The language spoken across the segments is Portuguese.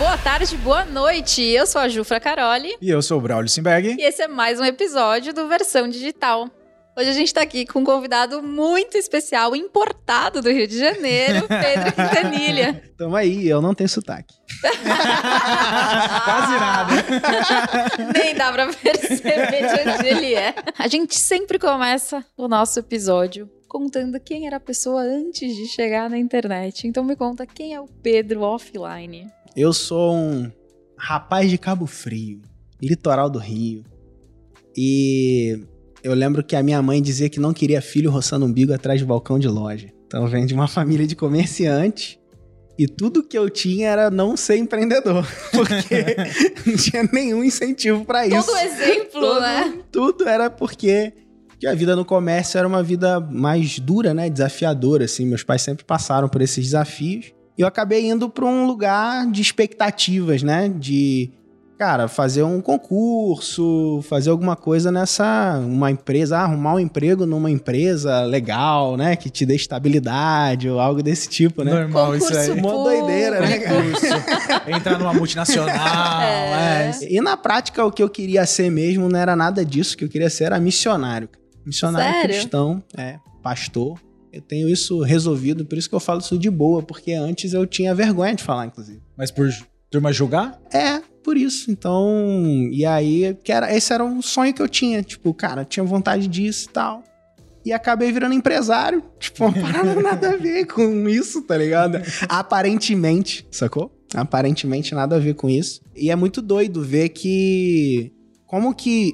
Boa tarde, boa noite. Eu sou a Jufra Caroli. E eu sou o Braulio Simberg. E esse é mais um episódio do Versão Digital. Hoje a gente tá aqui com um convidado muito especial, importado do Rio de Janeiro, Pedro Quintanilha. Tamo aí, eu não tenho sotaque. Quase nada. Nem dá pra perceber de onde ele é. A gente sempre começa o nosso episódio contando quem era a pessoa antes de chegar na internet. Então me conta, quem é o Pedro offline? Eu sou um rapaz de Cabo Frio, litoral do Rio. E eu lembro que a minha mãe dizia que não queria filho roçando umbigo atrás de balcão de loja. Então vem de uma família de comerciantes. E tudo que eu tinha era não ser empreendedor. Porque não tinha nenhum incentivo pra isso. Todo exemplo, né? Tudo era porque a vida no comércio era uma vida mais dura, né? Desafiadora, assim. Meus pais sempre passaram por esses desafios. E eu acabei indo pra um lugar de expectativas, né? De, cara, fazer um concurso, fazer alguma coisa uma empresa, arrumar um emprego numa empresa legal, né? Que te dê estabilidade ou algo desse tipo, né? Normal Concurso isso aí. Uma doideira, né, cara? Entrar numa multinacional. E na prática, o que eu queria ser mesmo não era nada disso. O que eu queria ser era missionário. Missionário Sério? cristão, pastor. Eu tenho isso resolvido, por isso que eu falo isso de boa, porque antes eu tinha vergonha de falar, inclusive. Mas por turma julgar? Por isso. Então, e aí, esse era um sonho que eu tinha. Tipo, cara, eu tinha vontade disso e tal. E acabei virando empresário. Tipo, uma parada nada a ver com isso, tá ligado? Aparentemente, sacou? Aparentemente nada a ver com isso. E é muito doido ver como que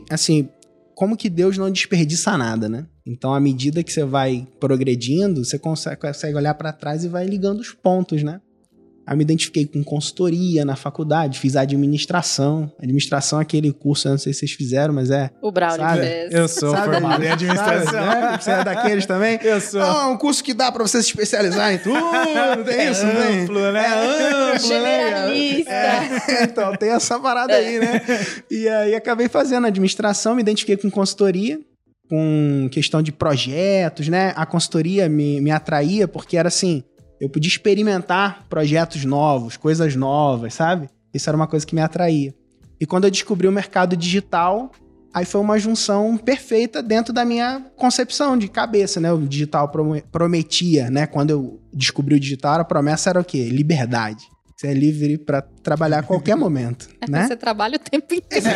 Deus não desperdiça nada, né? Então, à medida que você vai progredindo, você consegue olhar pra trás e vai ligando os pontos, né? Aí eu me identifiquei com consultoria na faculdade, fiz administração. Administração é aquele curso, eu não sei se vocês fizeram, mas é... O Braulio fez. Eu sou formado em administração. Sabe? Você é daqueles também? Eu sou. Não, é um curso que dá pra você se especializar em tudo, tem isso, né? Amplo, né? É amplo, Generalista. né? Então, tem essa parada aí, né? E aí, acabei fazendo administração, me identifiquei com consultoria, com questão de projetos, né? A consultoria me atraía porque era assim, eu podia experimentar projetos novos, coisas novas, sabe? Isso era uma coisa que me atraía. E quando eu descobri o mercado digital, aí foi uma junção perfeita dentro da minha concepção de cabeça, né? O digital prometia, né? Quando eu descobri o digital, a promessa era o quê? Liberdade. Você é livre pra trabalhar a qualquer momento, né? Você trabalha o tempo inteiro.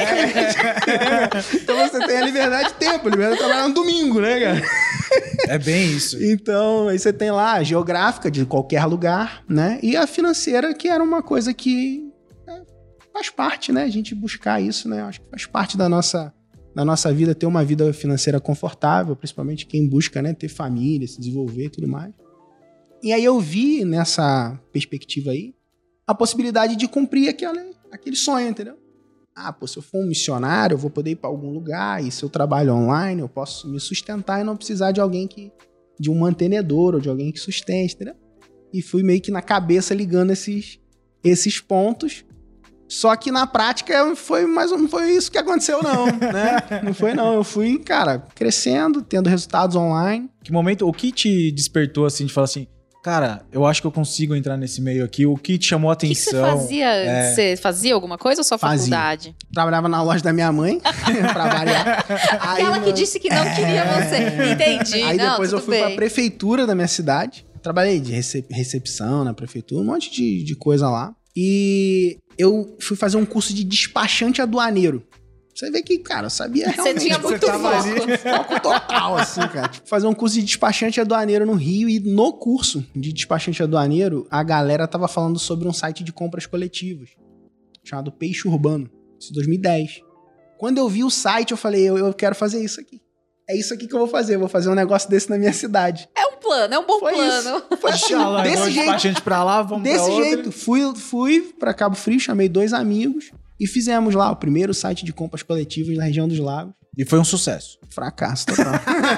Então você tem a liberdade de tempo, a liberdade de trabalhar no domingo, né, cara? É bem isso. Então, aí você tem lá a geográfica de qualquer lugar, né? E a financeira, que era uma coisa que faz parte, né? A gente buscar isso, né? Acho que faz parte da nossa vida, ter uma vida financeira confortável, principalmente quem busca, né? Ter família, se desenvolver e tudo mais. E aí eu vi nessa perspectiva aí a possibilidade de cumprir aquele sonho, entendeu? Se eu for um missionário, eu vou poder ir para algum lugar, e se eu trabalho online, eu posso me sustentar e não precisar de alguém de um mantenedor ou de alguém que sustente, entendeu? E fui meio que na cabeça ligando esses pontos. Só que na prática não foi isso que aconteceu, não, né? Não foi, não. Eu fui, cara, crescendo, tendo resultados online. Que momento, o que te despertou, assim, de falar assim, cara, eu acho que eu consigo entrar nesse meio aqui. O que te chamou a atenção? O que você fazia antes? Você fazia alguma coisa ou só faculdade? Trabalhava na loja da minha mãe, pra variar. Aquela que disse que não queria você. Entendi. Aí depois eu fui bem. pra prefeitura da minha cidade. Trabalhei de recepção na prefeitura, um monte de coisa lá. E eu fui fazer um curso de despachante aduaneiro. Você vê que, cara, eu sabia realmente... Você tinha muito foco total, assim, cara. Tipo, fazer um curso de despachante aduaneiro no Rio, e no curso de despachante aduaneiro, a galera tava falando sobre um site de compras coletivas, chamado Peixe Urbano. Isso em 2010. Quando eu vi o site, eu falei, eu quero fazer isso aqui. É isso aqui que eu vou fazer um negócio desse na minha cidade. É um plano, é um bom plano. Foi assim, lá, desse jeito. Despachante pra lá, vamos desse pra outra. jeito. Fui pra Cabo Frio, chamei 2 amigos e fizemos lá o primeiro site de compras coletivas na região dos Lagos. E foi um sucesso. Fracasso total.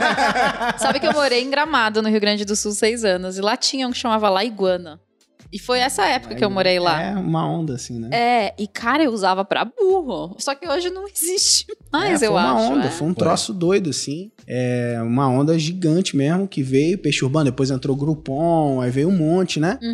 Sabe que eu morei em Gramado, no Rio Grande do Sul, 6 anos. E lá tinha um que chamava La Iguana. E foi essa época que eu morei lá. É uma onda, assim, né? E cara, eu usava pra burro. Só que hoje não existe mais, eu acho. Foi uma onda, foi um troço doido, assim. Uma onda gigante mesmo, que veio Peixe Urbano, depois entrou Groupon, aí veio um monte, né? Uhum.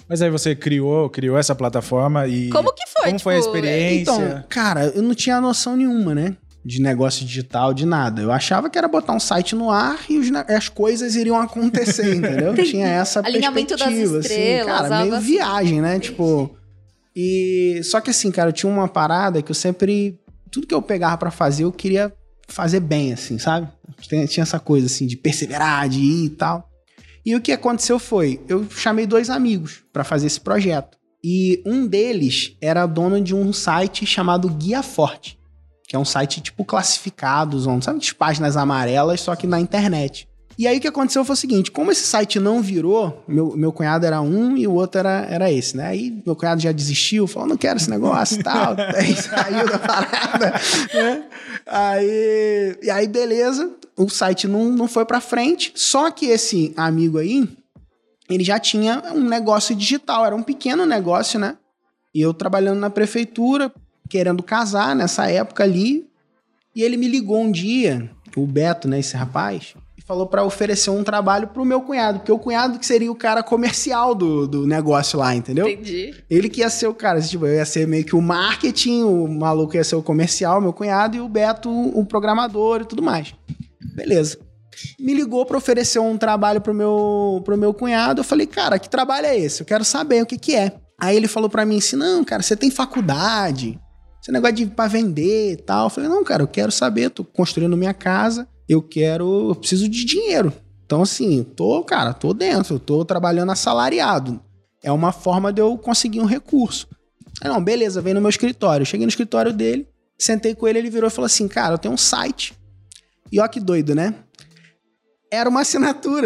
Mas aí você criou essa plataforma e... Como que foi? Como foi a experiência? Então, cara, eu não tinha noção nenhuma, né? De negócio digital, de nada. Eu achava que era botar um site no ar e as coisas iriam acontecer, entendeu? Tinha essa alinhamento perspectiva, das estrelas, assim, cara, meio assim. viagem, né? Tipo... E... Só que assim, cara, eu tinha uma parada que eu sempre... Tudo que eu pegava pra fazer, eu queria fazer bem, assim, sabe? Tinha essa coisa, assim, de perseverar, de ir e tal. E o que aconteceu foi, eu chamei 2 amigos pra fazer esse projeto. E um deles era dono de um site chamado Guia Forte, que é um site tipo classificados, sabe, de páginas amarelas, só que na internet. E aí o que aconteceu foi o seguinte, como esse site não virou, meu cunhado era um e o outro era esse, né? Aí meu cunhado já desistiu, falou, não quero esse negócio e tal, aí saiu da parada, né? E aí beleza, o site não foi pra frente, só que esse amigo aí, ele já tinha um negócio digital, era um pequeno negócio, né? E eu trabalhando na prefeitura, querendo casar nessa época ali, e ele me ligou um dia, o Beto, né, esse rapaz, e falou pra oferecer um trabalho pro meu cunhado, porque o cunhado que seria o cara comercial do negócio lá, entendeu? Entendi. Ele que ia ser o cara, tipo, eu ia ser meio que o marketing, o maluco ia ser o comercial, meu cunhado, e o Beto o programador e tudo mais. Beleza. Me ligou pra oferecer um trabalho pro meu cunhado, eu falei, cara, que trabalho é esse? Eu quero saber o que é. Aí ele falou pra mim assim, não, cara, você tem faculdade, esse negócio de ir pra vender e tal. Eu falei, não, cara, eu quero saber, tô construindo minha casa, eu preciso de dinheiro. Então, assim, tô dentro, eu tô trabalhando assalariado. É uma forma de eu conseguir um recurso. Aí, não, beleza, vem no meu escritório. Eu cheguei no escritório dele, sentei com ele, ele virou e falou assim, cara, eu tenho um site. E ó que doido, né? Era uma assinatura.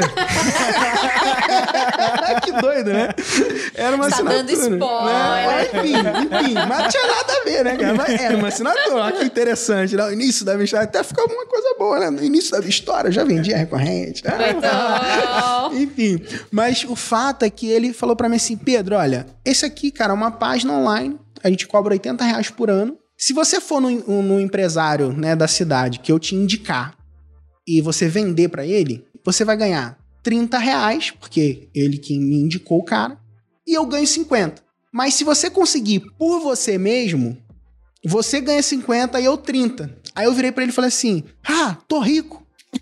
Que doido, né? Era uma assinatura. Tá dando spoiler. Né? Enfim, mas não tinha nada a ver, né, cara? Mas era uma assinatura. Olha que interessante. No início da minha história, até ficou uma coisa boa, né? No início da minha história, eu já vendia recorrente. Enfim, mas o fato é que ele falou pra mim assim, Pedro, olha, esse aqui, cara, é uma página online, a gente cobra R$80 por ano. Se você for no empresário, né, da cidade que eu te indicar, e você vender pra ele, você vai ganhar R$30, porque ele que me indicou o cara, e eu ganho 50. Mas se você conseguir por você mesmo, você ganha 50 e eu 30. Aí eu virei pra ele e falei assim, tô rico.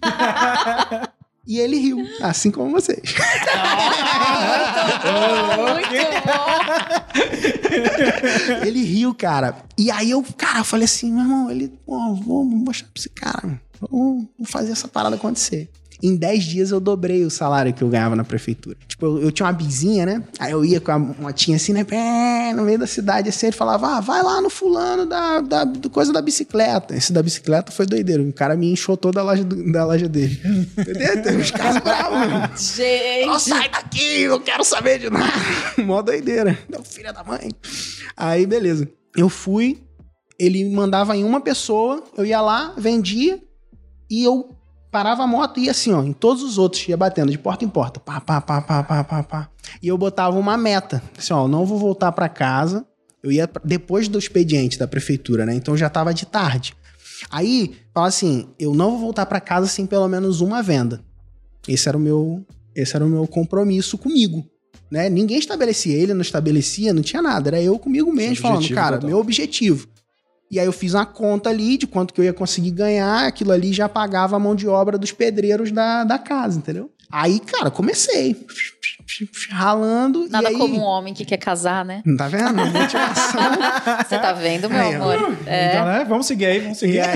E ele riu, assim como vocês. Muito bom. Ele riu, cara. E aí eu falei assim, meu irmão, vou mostrar pra esse cara, vamos fazer essa parada acontecer. Em 10 dias eu dobrei o salário que eu ganhava na prefeitura. Tipo, eu tinha uma bizinha, né? Aí eu ia com a motinha assim, né? No meio da cidade, assim, ele falava, vai lá no fulano da coisa da bicicleta. Esse da bicicleta foi doideiro. O cara me inchou toda da loja dele. Entendeu? Tem uns caras bravos, mano. Gente! Não, sai daqui, não quero saber de nada. Mó doideira. Meu filho da mãe. Aí, beleza. Eu fui, ele me mandava em uma pessoa, eu ia lá, vendia, e eu parava a moto e ia assim, ó, em todos os outros, ia batendo de porta em porta, pá. E eu botava uma meta, assim, ó, eu não vou voltar pra casa, eu ia depois do expediente da prefeitura, né, então já tava de tarde. Aí, falava assim, eu não vou voltar pra casa sem pelo menos uma venda. Esse era o meu compromisso comigo, né, ninguém estabelecia, ele não estabelecia, não tinha nada, era eu comigo mesmo, falando, cara, total. Meu objetivo. E aí eu fiz uma conta ali de quanto que eu ia conseguir ganhar, aquilo ali já pagava a mão de obra dos pedreiros da casa, entendeu? Aí, cara, comecei ralando. Nada e aí... como um homem que quer casar, né? Não tá vendo? Motivação. Você tá vendo, meu amor? Então, né? Vamos seguir aí.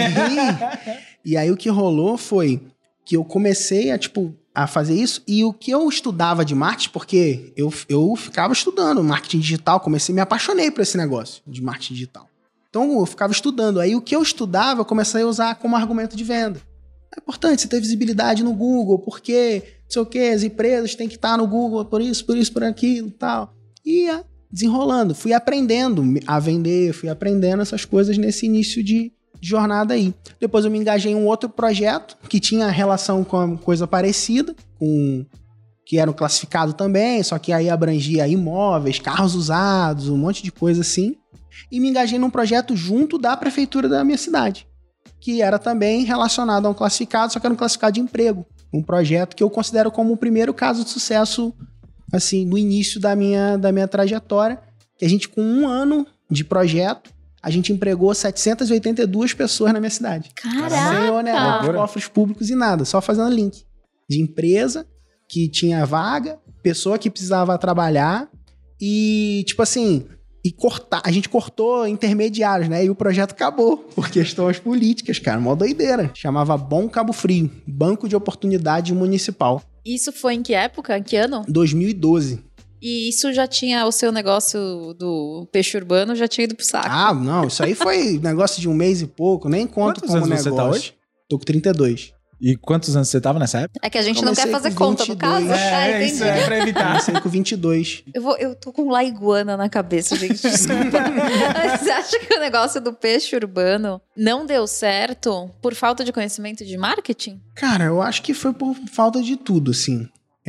E aí o que rolou foi que eu comecei a fazer isso, e o que eu estudava de marketing, porque eu ficava estudando marketing digital, me apaixonei por esse negócio de marketing digital. Então, eu ficava estudando. Aí, o que eu estudava, eu comecei a usar como argumento de venda. É importante você ter visibilidade no Google, porque, não sei o quê, as empresas têm que estar no Google por isso, por aquilo e tal. E ia desenrolando. Fui aprendendo a vender, fui aprendendo essas coisas nesse início de jornada aí. Depois, eu me engajei em um outro projeto que tinha relação com uma coisa parecida, que era um classificado também, só que aí abrangia imóveis, carros usados, um monte de coisa assim. E me engajei num projeto junto da prefeitura da minha cidade, que era também relacionado a um classificado, só que era um classificado de emprego. Um projeto que eu considero como o primeiro caso de sucesso assim, no início da minha trajetória, que a gente, com 1 ano de projeto, a gente empregou 782 pessoas na minha cidade. Caraca! Sem onerar os cofres públicos e nada, só fazendo link. De empresa que tinha vaga, pessoa que precisava trabalhar e, tipo assim, a gente cortou intermediários, né? E o projeto acabou por questões políticas, cara, mó doideira. Chamava Bom Cabo Frio, Banco de Oportunidade Municipal. Isso foi em que época? Em que ano? 2012. E isso já tinha, o seu negócio do peixe urbano já tinha ido pro saco. Ah, não, isso aí foi negócio de 1 mês e pouco, nem conto Quantos como anos negócio. você tá hoje? Tô com 32. E quantos anos você tava nessa época? É que a gente não quer Comecei fazer com conta no 22. caso. Entendi. Isso é pra evitar. Comecei com 22. Eu tô com laiguana na cabeça, gente. Desculpa. Você acha que o negócio do peixe urbano não deu certo por falta de conhecimento de marketing? Cara, eu acho que foi por falta de tudo, assim.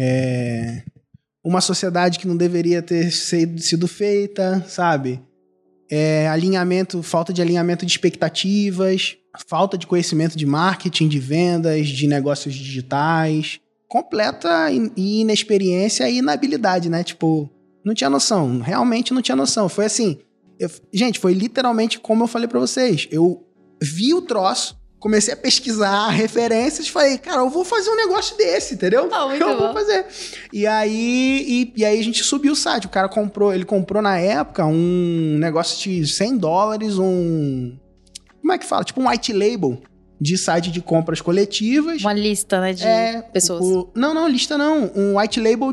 Uma sociedade que não deveria ter sido feita, sabe? Falta de alinhamento de expectativas, falta de conhecimento de marketing, de vendas, de negócios digitais, completa inexperiência e inabilidade, né? Tipo, não tinha noção, realmente não tinha noção. Foi assim, gente, foi literalmente como eu falei pra vocês. Eu vi o troço, comecei a pesquisar referências, falei, cara, eu vou fazer um negócio desse, entendeu? Muito Vou fazer. E aí a gente subiu o site. O cara comprou na época um negócio de $100, como é que fala? Tipo um white label de site de compras coletivas. Uma lista, né, de pessoas. Não, lista não. Um white label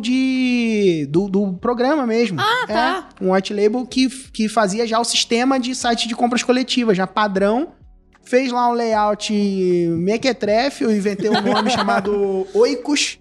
do programa mesmo. Ah, tá. Um white label que fazia já o sistema de site de compras coletivas, já padrão. Fez lá um layout mequetrefe, eu inventei um nome chamado Oikos.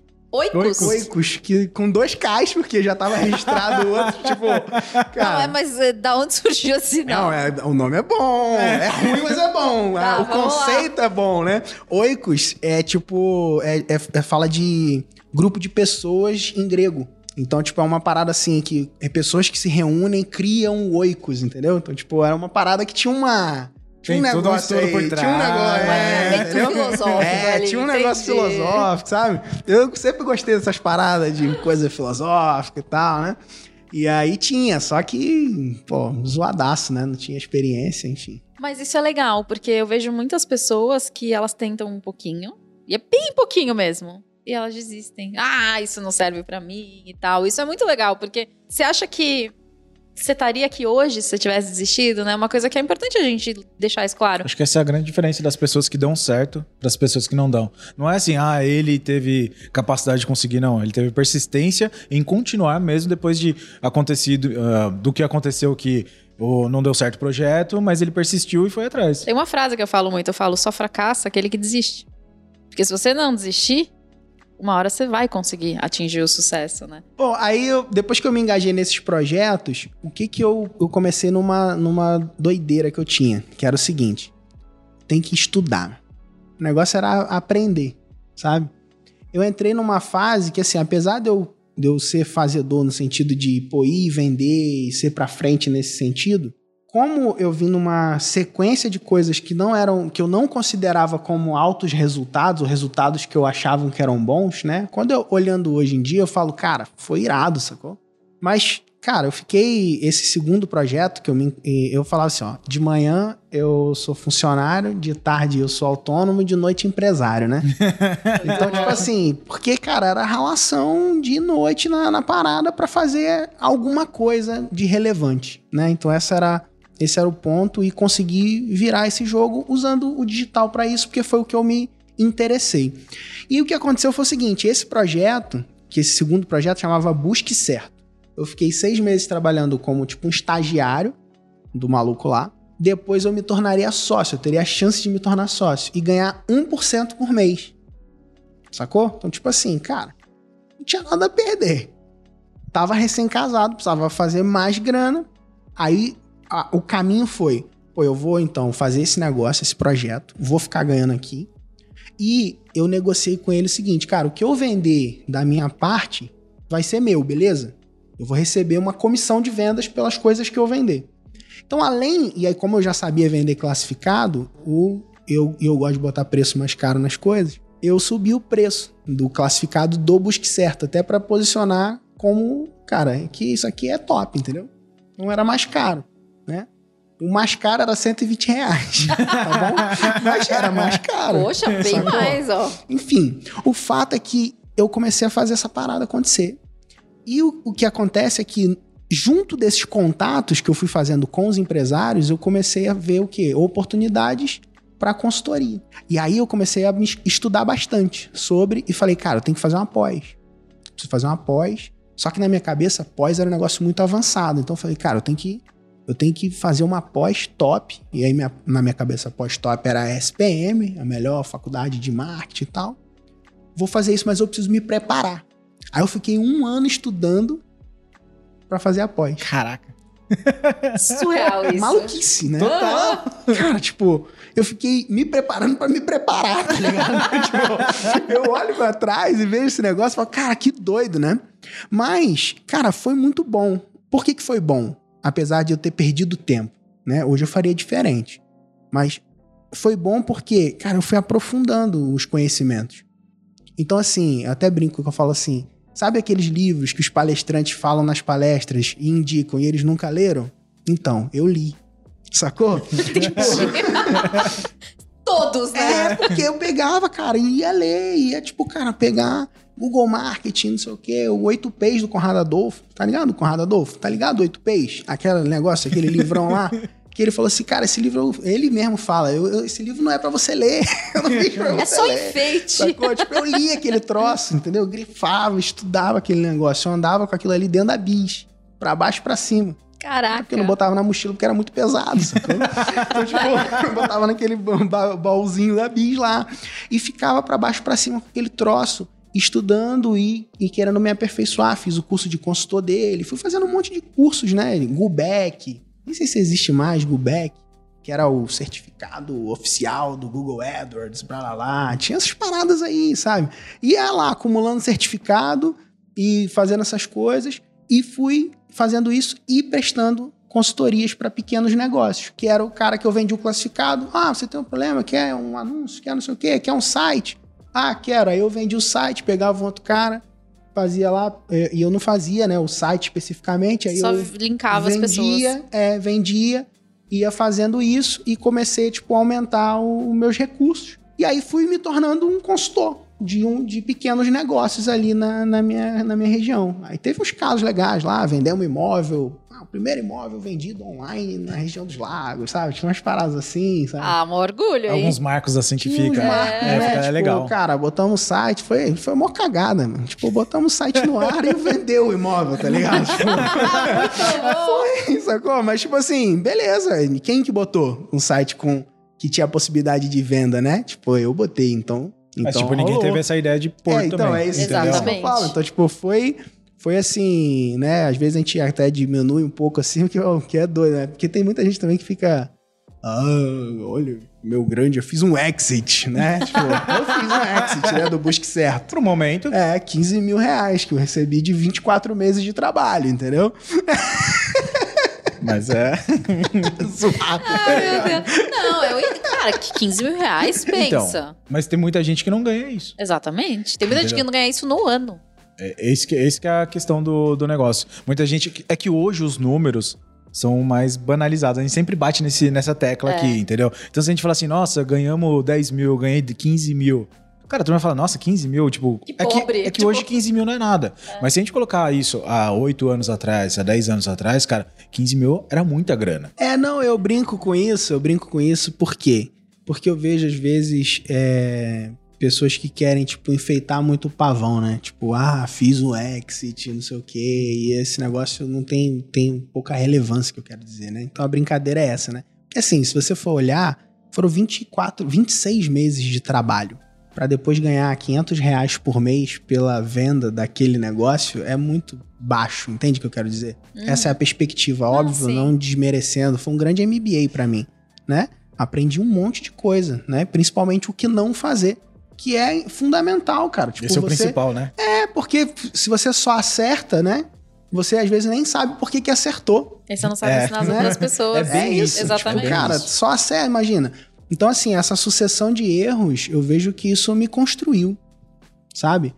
Oikos, que com 2 Ks, porque já tava registrado o outro, tipo... Cara, não, mas da onde surgiu assim, não? O nome é bom, é ruim, mas é bom. Tá, o conceito é bom, né? Oikos é tipo... fala de grupo de pessoas em grego. Então, tipo, é uma parada assim, que é pessoas que se reúnem, criam oikos, entendeu? Então, tipo, era uma parada que tinha uma... Tem todo um estudo por trás. Tinha um negócio, muito filosófico ali, tinha um negócio filosófico, sabe? Eu sempre gostei dessas paradas de coisa filosófica e tal, né? E aí tinha, só que, pô, zoadaço, né? Não tinha experiência, enfim. Mas isso é legal, porque eu vejo muitas pessoas que elas tentam um pouquinho, e é bem pouquinho mesmo, e elas desistem. Ah, isso não serve pra mim e tal. Isso é muito legal, porque você acha que você estaria aqui hoje se você tivesse desistido, né? Uma coisa que é importante a gente deixar isso claro. Acho que essa é a grande diferença das pessoas que dão certo das pessoas que não dão. Não é assim, ele teve capacidade de conseguir, não. Ele teve persistência em continuar mesmo depois de acontecido, do que aconteceu que não deu certo o projeto, mas ele persistiu e foi atrás. Tem uma frase que eu falo muito, só fracassa aquele que desiste. Porque se você não desistir, uma hora você vai conseguir atingir o sucesso, né? Bom, aí depois que eu me engajei nesses projetos, o que eu comecei numa doideira que eu tinha, que era o seguinte: tem que estudar. O negócio era aprender, sabe? Eu entrei numa fase que, assim, apesar de eu ser fazedor no sentido de ir vender e ser pra frente nesse sentido, como eu vim numa sequência de coisas que eu não considerava como altos resultados, ou resultados que eu achava que eram bons, né? Quando eu olhando hoje em dia, eu falo, cara, foi irado, sacou? Mas, cara, eu fiquei... Esse segundo projeto que eu falava assim, ó, de manhã eu sou funcionário, de tarde eu sou autônomo, de noite empresário, né? Então, tipo assim, porque, cara, era ralação de noite na parada pra fazer alguma coisa de relevante, né? Então esse era o ponto, e consegui virar esse jogo usando o digital para isso, porque foi o que eu me interessei. E o que aconteceu foi o seguinte: esse segundo projeto chamava Busque Certo. Eu fiquei 6 meses trabalhando como tipo um estagiário do maluco lá. Depois eu me tornaria sócio, eu teria a chance de me tornar sócio e ganhar 1% por mês. Sacou? Então, tipo assim, cara, não tinha nada a perder. Tava recém-casado, precisava fazer mais grana. Aí o caminho foi, eu vou então fazer esse negócio, esse projeto, vou ficar ganhando aqui. E eu negociei com ele o seguinte, cara, o que eu vender da minha parte vai ser meu, beleza? Eu vou receber uma comissão de vendas pelas coisas que eu vender. Então, e aí como eu já sabia vender classificado, eu gosto de botar preço mais caro nas coisas, eu subi o preço do classificado do Busque Certo, até para posicionar como, cara, que isso aqui é top, entendeu? Não era mais caro, né? O mais caro era R$120, tá bom? Mas era mais caro. Poxa, bem mais, ó. Enfim, o fato é que eu comecei a fazer essa parada acontecer. E o que acontece é que, junto desses contatos que eu fui fazendo com os empresários, eu comecei a ver o quê? Oportunidades para consultoria. E aí eu comecei a me estudar bastante sobre e falei, cara, eu tenho que fazer uma pós. Preciso fazer uma pós. Só que na minha cabeça, pós era um negócio muito avançado. Então eu falei, cara, eu tenho que fazer uma pós top. E aí na minha cabeça, pós top era a SPM, a melhor faculdade de marketing e tal. Vou fazer isso, mas eu preciso me preparar. Aí eu fiquei 1 ano estudando pra fazer a pós. Caraca. Surreal isso. Maluquice, né? Total. Cara, tipo, eu fiquei me preparando pra me preparar, tá ligado? Tipo, eu olho pra trás e vejo esse negócio e falo, cara, que doido, né? Mas, cara, foi muito bom. Por que foi bom? Apesar de eu ter perdido tempo, né? Hoje eu faria diferente. Mas foi bom porque, cara, eu fui aprofundando os conhecimentos. Então, assim, eu até brinco que eu falo assim, sabe aqueles livros que os palestrantes falam nas palestras e indicam e eles nunca leram? Então, eu li. Sacou? Tipo, todos, né? porque eu pegava, cara, e ia ler, ia, tipo, cara, pegar Google Marketing, não sei o quê, o 8Ps do Conrado Adolfo, tá ligado? Conrado Adolfo, tá ligado? 8Ps? Aquele negócio, aquele livrão lá, que ele falou assim, cara, esse livro, ele mesmo fala, esse livro não é pra você ler, eu não fiz pra você ler. É só enfeite. Sacou? Tipo, eu li aquele troço, entendeu? Eu grifava, estudava aquele negócio, eu andava com aquilo ali dentro da bis, pra baixo e pra cima. Caraca. Porque eu não botava na mochila porque era muito pesado, sacou? Então, tipo, eu botava naquele baúzinho da bis lá e ficava pra baixo e pra cima com aquele troço, estudando e querendo me aperfeiçoar. Fiz o curso de consultor dele, fui fazendo um monte de cursos, né? Gubeck, nem sei se existe mais Gubeck, que era o certificado oficial do Google AdWords, blá lá. Tinha essas paradas aí, sabe? Ia lá acumulando certificado e fazendo essas coisas e fui fazendo isso e prestando consultorias para pequenos negócios, que era o cara que eu vendi o classificado. Ah, você tem um problema, quer um anúncio, quer não sei o quê, quer um site? Ah, quero. Aí eu vendi o site, pegava um outro cara, fazia lá, e eu não fazia, né, o site especificamente, aí só eu linkava as pessoas. Vendia, ia fazendo isso e comecei, tipo, a aumentar os meus recursos. E aí fui me tornando um consultor de pequenos negócios ali na minha região. Aí teve uns casos legais lá, vender um imóvel, o primeiro imóvel vendido online na região dos lagos, sabe? Tinha umas paradas assim, sabe? Ah, um orgulho, hein? Alguns marcos assim que Tinha uns fica. marcos, né? Fica Tipo, legal. cara, botamos o site, foi uma cagada, mano. Tipo, botamos o site no ar e vendeu o imóvel, tá ligado? Tipo, foi, sacou? Mas tipo assim, beleza. Quem que botou um site que tinha a possibilidade de venda, né? Tipo, eu botei, então... Mas, tipo, ninguém rolou. teve essa ideia de pôr também. Então, é isso, entendeu? que eu falo. Então, tipo, foi assim, né? Às vezes a gente até diminui um pouco assim, que é doido, né? Porque tem muita gente também que fica... Ah, olha, meu grande, eu fiz um exit, né? Tipo, eu fiz um exit, né? Do Busque Certo. Pro momento. R$15 mil que eu recebi de 24 meses de trabalho, entendeu? Mas é... Zoado. Ai, meu Deus. Não, cara, que R$15 mil, pensa. Então, mas tem muita gente que não ganha isso. Exatamente. Tem muita gente que não ganha isso no ano. Esse que é a questão do negócio. Muita gente... É que hoje os números são mais banalizados. A gente sempre bate nessa tecla aqui, entendeu? Então se a gente fala assim, nossa, ganhamos 10 mil, eu ganhei 15 mil... Cara, tu vai falar, nossa, 15 mil, tipo... Que pobre. É que hoje 15 mil não é nada. Mas se a gente colocar isso há 8 anos atrás, há 10 anos atrás, cara, 15 mil era muita grana. Não, eu brinco com isso, por quê? Porque eu vejo, às vezes, pessoas que querem, tipo, enfeitar muito o pavão, né? Tipo, fiz um exit, não sei o quê, e esse negócio não tem pouca relevância, que eu quero dizer, né? Então a brincadeira é essa, né? Porque assim, se você for olhar, foram 26 meses de trabalho. Para depois ganhar R$500 por mês pela venda daquele negócio é muito baixo, entende o que eu quero dizer? Essa é a perspectiva, óbvio, não desmerecendo. Foi um grande MBA para mim, né? Aprendi um monte de coisa, né? Principalmente o que não fazer, que é fundamental, cara. Tipo, esse é o principal, né? Porque se você só acerta, né? Você às vezes nem sabe por que acertou. E você não sabe ensinar as outras pessoas. É bem isso. Exatamente. Tipo, cara, só acerta, imagina. Então, assim, essa sucessão de erros, eu vejo que isso me construiu, sabe?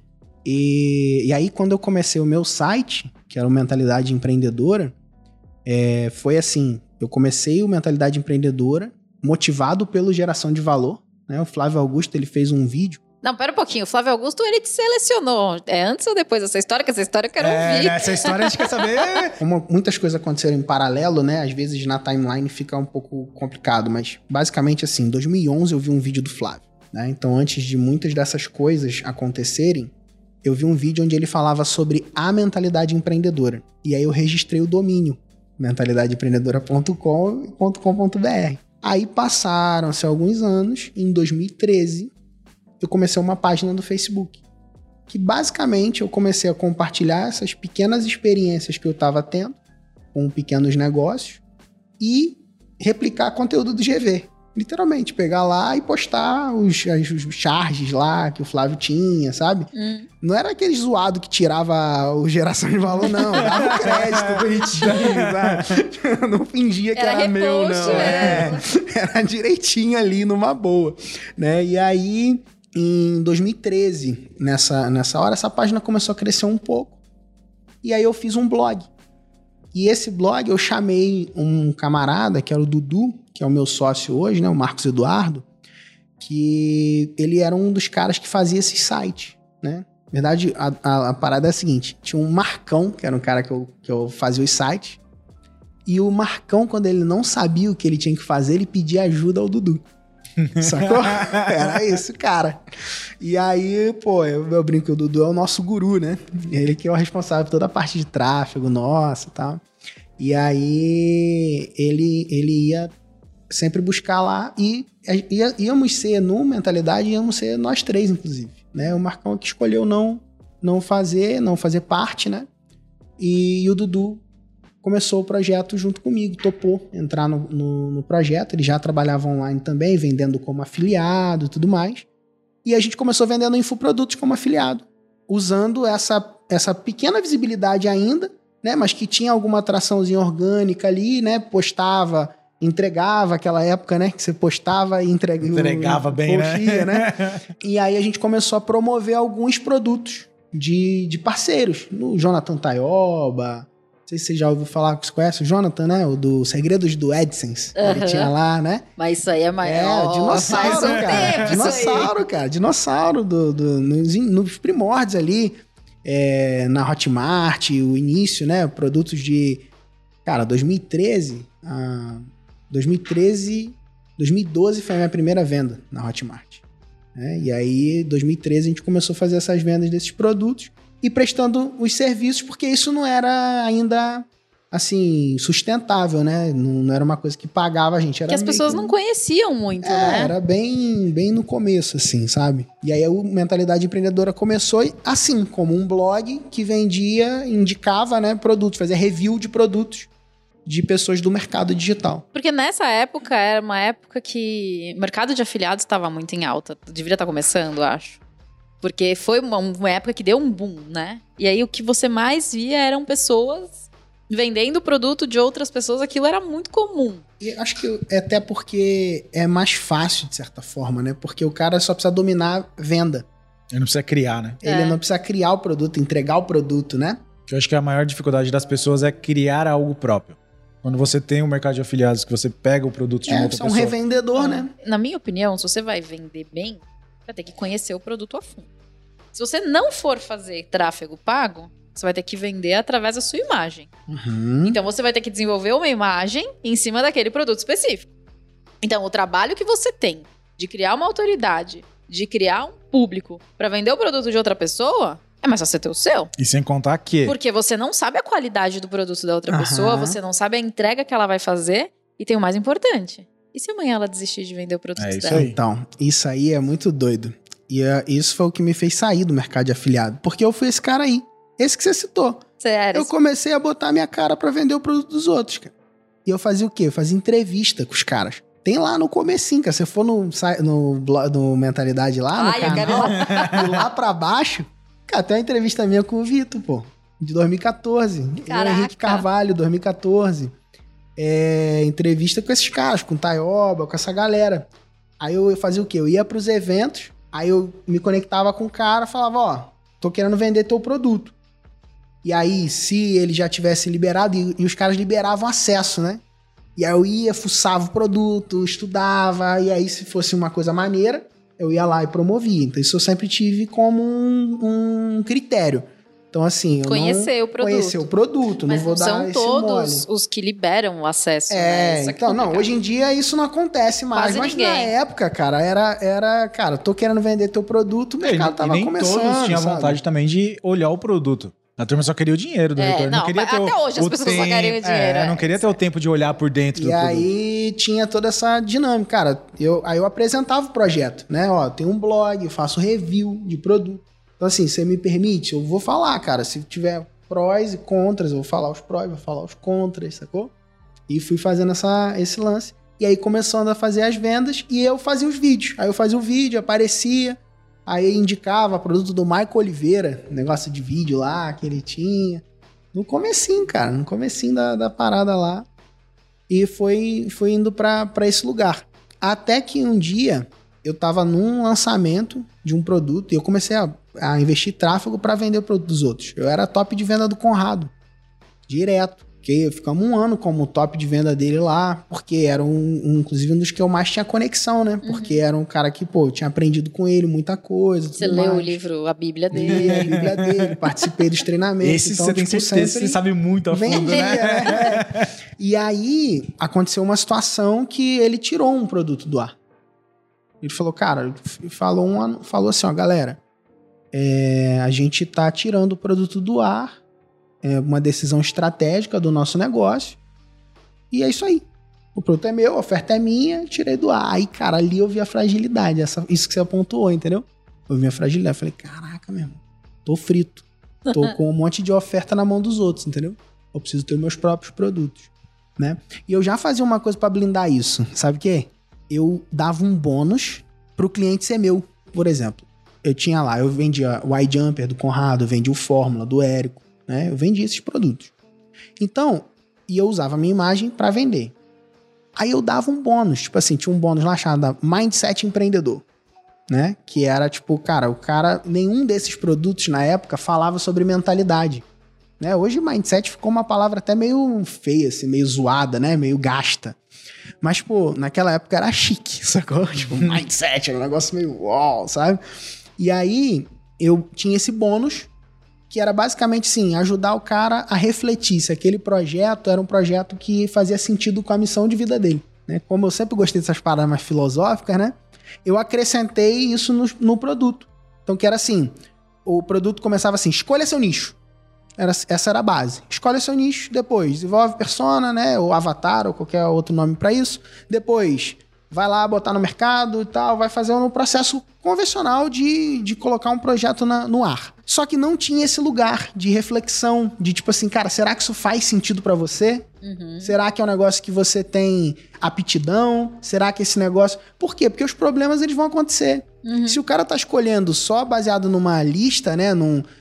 E aí, quando eu comecei o meu site, que era o Mentalidade Empreendedora, foi assim, eu comecei o Mentalidade Empreendedora motivado pelo Geração de Valor, né? O Flávio Augusto, ele fez um vídeo. Não, pera um pouquinho. O Flávio Augusto, ele te selecionou. É antes ou depois dessa história? Que essa história eu quero ouvir. Essa história a gente quer saber. Como muitas coisas aconteceram em paralelo, né? Às vezes na timeline fica um pouco complicado, mas basicamente assim, em 2011 eu vi um vídeo do Flávio, né? Então antes de muitas dessas coisas acontecerem, eu vi um vídeo onde ele falava sobre a mentalidade empreendedora. E aí eu registrei o domínio, mentalidadeempreendedora.com.br. Aí passaram-se alguns anos, em 2013, eu comecei uma página no Facebook, que basicamente eu comecei a compartilhar essas pequenas experiências que eu estava tendo com pequenos negócios e replicar conteúdo do GV. Literalmente, pegar lá e postar os charges lá que o Flávio tinha, sabe? Não era aquele zoado que tirava o Geração de Valor, não. Dava o crédito bonitinho, sabe? Não fingia que era meu, não. Era direitinho ali, numa boa, né? E aí, em 2013, nessa hora, essa página começou a crescer um pouco. E aí eu fiz um blog. E esse blog eu chamei um camarada, que era o Dudu, que é o meu sócio hoje, né, o Marcos Eduardo, que ele era um dos caras que fazia esse site, né? Na verdade, a parada é a seguinte, tinha um Marcão, que era um cara que eu fazia os sites, e o Marcão, quando ele não sabia o que ele tinha que fazer, ele pedia ajuda ao Dudu. Sacou? Era isso, cara. E aí, pô, eu brinco que o Dudu é o nosso guru, né? Ele que é o responsável por toda a parte de tráfego nossa e tal. E aí, ele ia sempre buscar lá e íamos ser, no Mentalidade, íamos ser nós três, inclusive, né? O Marcão que escolheu não fazer parte, né? E o Dudu começou o projeto junto comigo, topou entrar no projeto. Ele já trabalhava online também, vendendo como afiliado e tudo mais. E a gente começou vendendo infoprodutos como afiliado, usando essa pequena visibilidade ainda, né? Mas que tinha alguma atraçãozinha orgânica ali, né? Postava, entregava, aquela época, né? Que você postava e entregava bem, né? E aí a gente começou a promover alguns produtos de parceiros. No Jonathan Taioba. Não sei se você já ouviu falar, você conhece o Jonathan, né? O do Segredos do AdSense. Ele tinha lá, né? Mas isso aí é maior. Dinossauro, faz um cara. tempo, Dinossauro, cara. Dinossauro nos primórdios ali. Na Hotmart, o início, né? Produtos de... Cara, 2013... 2012 foi a minha primeira venda na Hotmart. Né? E aí, 2013, a gente começou a fazer essas vendas desses produtos e prestando os serviços, porque isso não era ainda, assim, sustentável, né? Não era uma coisa que pagava a gente. Era que as pessoas não conheciam muito, né? Era bem no começo, assim, sabe? E aí a Mentalidade Empreendedora começou assim, como um blog que vendia, indicava, né, produtos, fazia review de produtos de pessoas do mercado digital. Porque nessa época, era uma época que o mercado de afiliados estava muito em alta. Deveria estar começando, acho. Porque foi uma época que deu um boom, né? E aí o que você mais via eram pessoas vendendo produto de outras pessoas. Aquilo era muito comum. E acho que até porque é mais fácil, de certa forma, né? Porque o cara só precisa dominar venda. Ele não precisa criar, né? Ele não precisa criar o produto, entregar o produto, né? Eu acho que a maior dificuldade das pessoas é criar algo próprio. Quando você tem um mercado de afiliados, que você pega o produto de outra pessoa. Você é um revendedor, né? Na minha opinião, se você vai vender bem, vai ter que conhecer o produto a fundo. Se você não for fazer tráfego pago, você vai ter que vender através da sua imagem. Então, você vai ter que desenvolver uma imagem em cima daquele produto específico. Então, o trabalho que você tem de criar uma autoridade, de criar um público para vender o produto de outra pessoa, é mais fácil ter o seu. E sem contar que... Porque você não sabe a qualidade do produto da outra pessoa, você não sabe a entrega que ela vai fazer, e tem o mais importante. E se amanhã ela desistir de vender o produto dela? Então, isso aí é muito doido. E isso foi o que me fez sair do mercado de afiliado. Porque eu fui esse cara aí. Esse que você citou. Sério? Eu comecei a botar minha cara pra vender o produto dos outros, cara. E eu fazia o quê? Eu fazia entrevista com os caras. Tem lá no comecinho, cara. Se você for no Mentalidade lá, no canal, e lá pra baixo, cara, tem uma entrevista minha com o Vitor, pô. De 2014. Caraca. Henrique Carvalho, 2014. Entrevista com esses caras, com o Taioba, com essa galera. Aí eu fazia o quê? Eu ia pros eventos, aí eu me conectava com o cara, falava, ó, tô querendo vender teu produto. E aí, se ele já tivesse liberado, e os caras liberavam acesso, né? E aí eu ia, fuçava o produto, estudava, e aí se fosse uma coisa maneira, eu ia lá e promovia. Então isso eu sempre tive como um critério. Então assim, eu conhecer o produto. Conhecer o produto, mas não vou dar esse mole. São todos os que liberam o acesso, né? Então, não, hoje em dia isso não acontece mais. Quase mas ninguém. Na época, cara, era, cara, tô querendo vender teu produto, o mercado tava nem começando. Todos tinham vontade também de olhar o produto. A turma só queria o dinheiro do reitor. Não queria ter até hoje as pessoas só queriam o dinheiro. Não queria ter o tempo de olhar por dentro do produto. E aí tinha toda essa dinâmica. Cara, aí eu apresentava o projeto, né? Ó, tem um blog, eu faço review de produto. Então assim, você me permite? Eu vou falar, cara. Se tiver prós e contras, eu vou falar os prós, vou falar os contras, sacou? E fui fazendo esse lance. E aí começando a fazer as vendas e eu fazia os vídeos. Aí eu fazia o vídeo, aparecia... Aí indicava produto do Maico Oliveira, negócio de vídeo lá que ele tinha. No comecinho, cara, no comecinho da parada lá. E foi indo pra esse lugar. Até que um dia eu tava num lançamento de um produto e eu comecei a investir tráfego pra vender o produto dos outros. Eu era top de venda do Conrado, direto. Porque ficamos 1 ano como top de venda dele lá, porque era inclusive um dos que eu mais tinha conexão, né? Porque era um cara que, pô, eu tinha aprendido com ele muita coisa. Você leu o livro, a Bíblia dele. Li a Bíblia dele, participei dos treinamentos. Esse então, você tem certeza que você sabe muito a fundo, né? E aí, aconteceu uma situação que ele tirou um produto do ar. Ele falou, cara, falou assim, ó, galera, a gente tá tirando o produto do ar, é uma decisão estratégica do nosso negócio. E é isso aí. O produto é meu, a oferta é minha, tirei do ar. Aí, cara, ali eu vi a fragilidade. Isso que você apontou, entendeu? Eu vi a fragilidade. Falei, caraca, meu irmão, tô frito. Tô com um monte de oferta na mão dos outros, entendeu? Eu preciso ter meus próprios produtos, né? E eu já fazia uma coisa pra blindar isso. Sabe o quê? Eu dava um bônus pro cliente ser meu, por exemplo. Eu tinha lá, eu vendia o iJumper do Conrado, eu vendia o Fórmula do Érico, né? Eu vendia esses produtos. Então, e eu usava a minha imagem para vender. Aí eu dava um bônus, tipo assim, tinha um bônus lá chamado Mindset Empreendedor, né? Que era tipo, nenhum desses produtos na época falava sobre mentalidade, né? Hoje mindset ficou uma palavra até meio feia, assim, meio zoada, né? Meio gasta. Mas, pô, naquela época era chique, sacou? Tipo, mindset, era um negócio meio uau, sabe? E aí eu tinha esse bônus que era basicamente, sim, ajudar o cara a refletir se aquele projeto era um projeto que fazia sentido com a missão de vida dele, né? Como eu sempre gostei dessas paradas mais filosóficas, né? Eu acrescentei isso no produto. Então, que era assim, o produto começava assim, escolha seu nicho. Essa era a base. Escolhe seu nicho, depois desenvolve persona, né? Ou avatar, ou qualquer outro nome para isso. Depois, vai lá botar no mercado e tal, vai fazer um processo convencional de colocar um projeto no ar. Só que não tinha esse lugar de reflexão, de tipo assim, cara, será que isso faz sentido pra você? Uhum. Será que é um negócio que você tem aptidão? Será que esse negócio... Por quê? Porque os problemas, eles vão acontecer. Uhum. Se o cara tá escolhendo só baseado numa lista, né,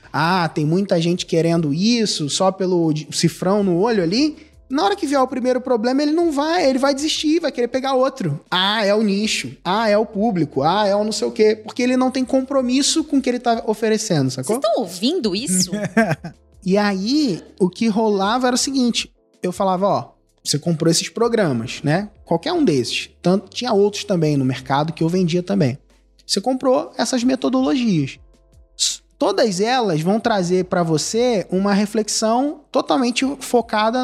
tem muita gente querendo isso, só pelo cifrão no olho ali, na hora que vier o primeiro problema, ele vai desistir, vai querer pegar outro. É o nicho, é o público, é o não sei o quê, porque ele não tem compromisso com o que ele tá oferecendo, sacou? Vocês estão ouvindo isso? E aí, o que rolava era o seguinte, eu falava, você comprou esses programas, né? Qualquer um desses. Tinha outros também no mercado que eu vendia também. Você comprou essas metodologias. Todas elas vão trazer para você uma reflexão totalmente focada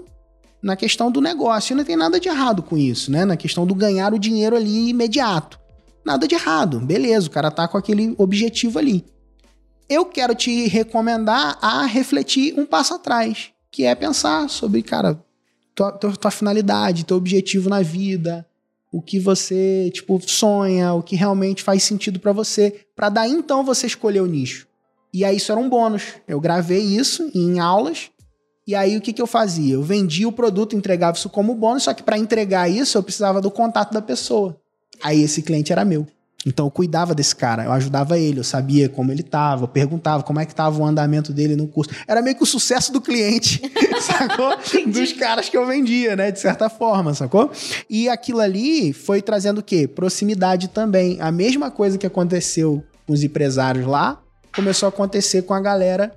na questão do negócio. E não tem nada de errado com isso, né? Na questão do ganhar o dinheiro ali imediato. Nada de errado. Beleza, o cara tá com aquele objetivo ali. Eu quero te recomendar a refletir um passo atrás, que é pensar sobre, cara, tua finalidade, teu objetivo na vida, o que você, sonha, o que realmente faz sentido pra você, pra daí então você escolher o nicho. E aí isso era um bônus. Eu gravei isso em aulas, e aí o que eu fazia? Eu vendia o produto, entregava isso como bônus, só que pra entregar isso eu precisava do contato da pessoa. Aí esse cliente era meu. Então eu cuidava desse cara, eu ajudava ele, eu sabia como ele tava, eu perguntava como é que tava o andamento dele no curso. Era meio que o sucesso do cliente, sacou? Dos caras que eu vendia, né? De certa forma, sacou? E aquilo ali foi trazendo o quê? Proximidade também. A mesma coisa que aconteceu com os empresários lá, começou a acontecer com a galera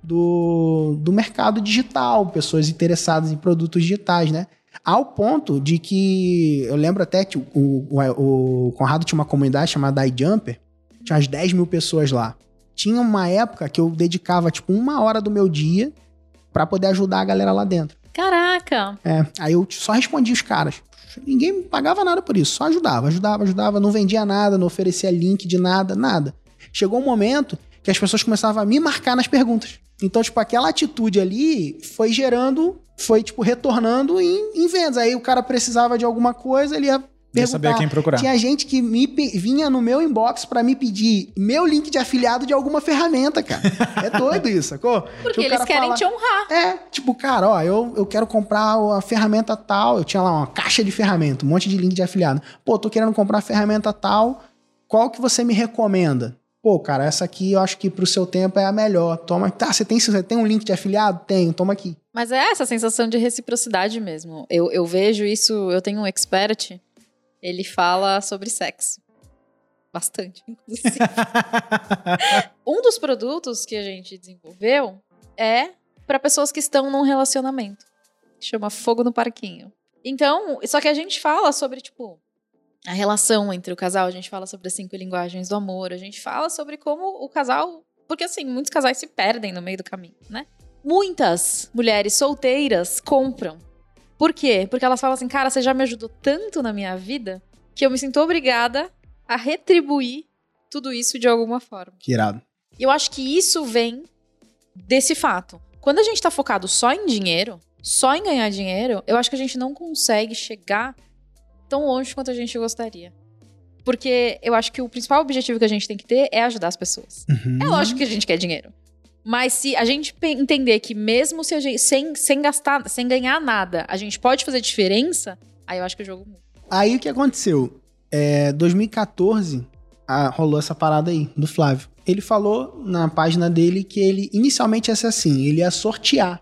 do mercado digital, pessoas interessadas em produtos digitais, né? Ao ponto de que, eu lembro até que o Conrado tinha uma comunidade chamada iJumper, tinha umas 10 mil pessoas lá. Tinha uma época que eu dedicava, tipo, 1 hora do meu dia pra poder ajudar a galera lá dentro. Caraca! Aí eu só respondia os caras. Ninguém me pagava nada por isso, só ajudava, não vendia nada, não oferecia link de nada. Chegou um momento que as pessoas começavam a me marcar nas perguntas. Então, tipo, aquela atitude ali foi retornando em vendas. Aí o cara precisava de alguma coisa, ele ia perguntar. Sabia quem procurar. Tinha gente que vinha no meu inbox pra me pedir meu link de afiliado de alguma ferramenta, cara. É doido isso, sacou? Porque eles querem te honrar. Tipo, cara, ó, eu quero comprar a ferramenta tal. Eu tinha lá uma caixa de ferramenta, um monte de link de afiliado. Pô, tô querendo comprar a ferramenta tal. Qual que você me recomenda? Pô, cara, essa aqui eu acho que pro seu tempo é a melhor. Toma. Tá, você tem um link de afiliado? Tenho, toma aqui. Mas é essa sensação de reciprocidade mesmo. Eu vejo isso, eu tenho um expert, ele fala sobre sexo. Bastante, inclusive. Um dos produtos que a gente desenvolveu é para pessoas que estão num relacionamento. Chama Fogo no Parquinho. Então, só que a gente fala sobre, tipo, a relação entre o casal, a gente fala sobre as 5 linguagens do amor, a gente fala sobre como o casal... Porque, assim, muitos casais se perdem no meio do caminho, né? Muitas mulheres solteiras compram. Por quê? Porque elas falam assim, cara, você já me ajudou tanto na minha vida que eu me sinto obrigada a retribuir tudo isso de alguma forma. Que irado. E eu acho que isso vem desse fato. Quando a gente tá focado só em dinheiro, só em ganhar dinheiro, eu acho que a gente não consegue chegar tão longe quanto a gente gostaria. Porque eu acho que o principal objetivo que a gente tem que ter é ajudar as pessoas. Uhum. É lógico que a gente quer dinheiro. Mas se a gente entender que mesmo se a gente, sem gastar, sem ganhar nada, a gente pode fazer diferença, aí eu acho que o jogo muda. Aí o que aconteceu? 2014, rolou essa parada aí, do Flávio. Ele falou na página dele que ele, inicialmente ia ser assim, ele ia sortear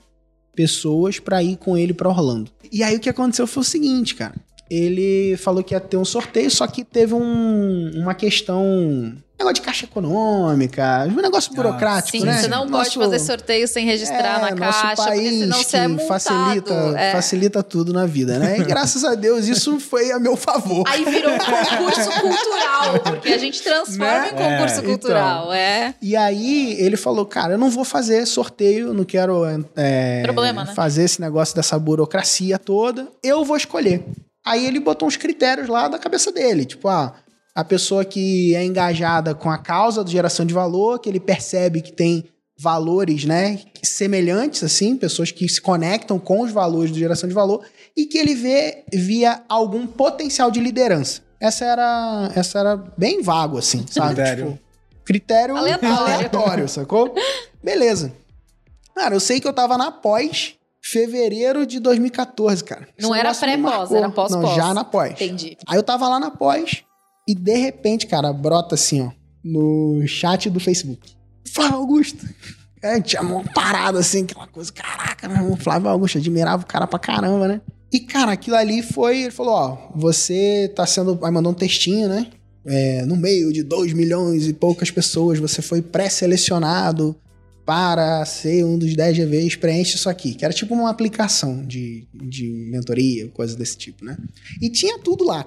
pessoas pra ir com ele pra Orlando. E aí o que aconteceu foi o seguinte, cara. Ele falou que ia ter um sorteio, só que teve uma questão... Negócio de caixa econômica, um negócio burocrático, sim, né? Você não pode fazer sorteio sem registrar na caixa, país, porque senão você é multado. Facilita tudo na vida, né? E graças a Deus isso foi a meu favor. Aí virou um concurso cultural, porque a gente transforma em concurso cultural. Então. E aí ele falou, cara, eu não vou fazer sorteio, não quero problema, né? fazer esse negócio dessa burocracia toda, eu vou escolher. Aí ele botou uns critérios lá da cabeça dele, tipo, a pessoa que é engajada com a causa de geração de valor, que ele percebe que tem valores, né, semelhantes, assim, pessoas que se conectam com os valores de geração de valor e que ele via algum potencial de liderança. Essa era bem vago, assim, sabe? Critério aleatório, sacou? Beleza. Cara, eu sei que eu tava na pós fevereiro de 2014, cara. Não era pré-pós, era pós-pós. Não, já na pós. Entendi. Aí eu tava lá na pós e de repente, cara, brota assim, ó, no chat do Facebook. Flávio Augusto. Tinha uma parada assim, aquela coisa, caraca, meu irmão, Flávio Augusto, admirava o cara pra caramba, né? E, cara, aquilo ali foi, ele falou, ó, você tá sendo, aí mandou um textinho, né? No meio de 2 milhões e poucas pessoas, você foi pré-selecionado para ser um dos 10 GVs, preenche isso aqui. Que era tipo uma aplicação de mentoria, coisa desse tipo, né? E tinha tudo lá.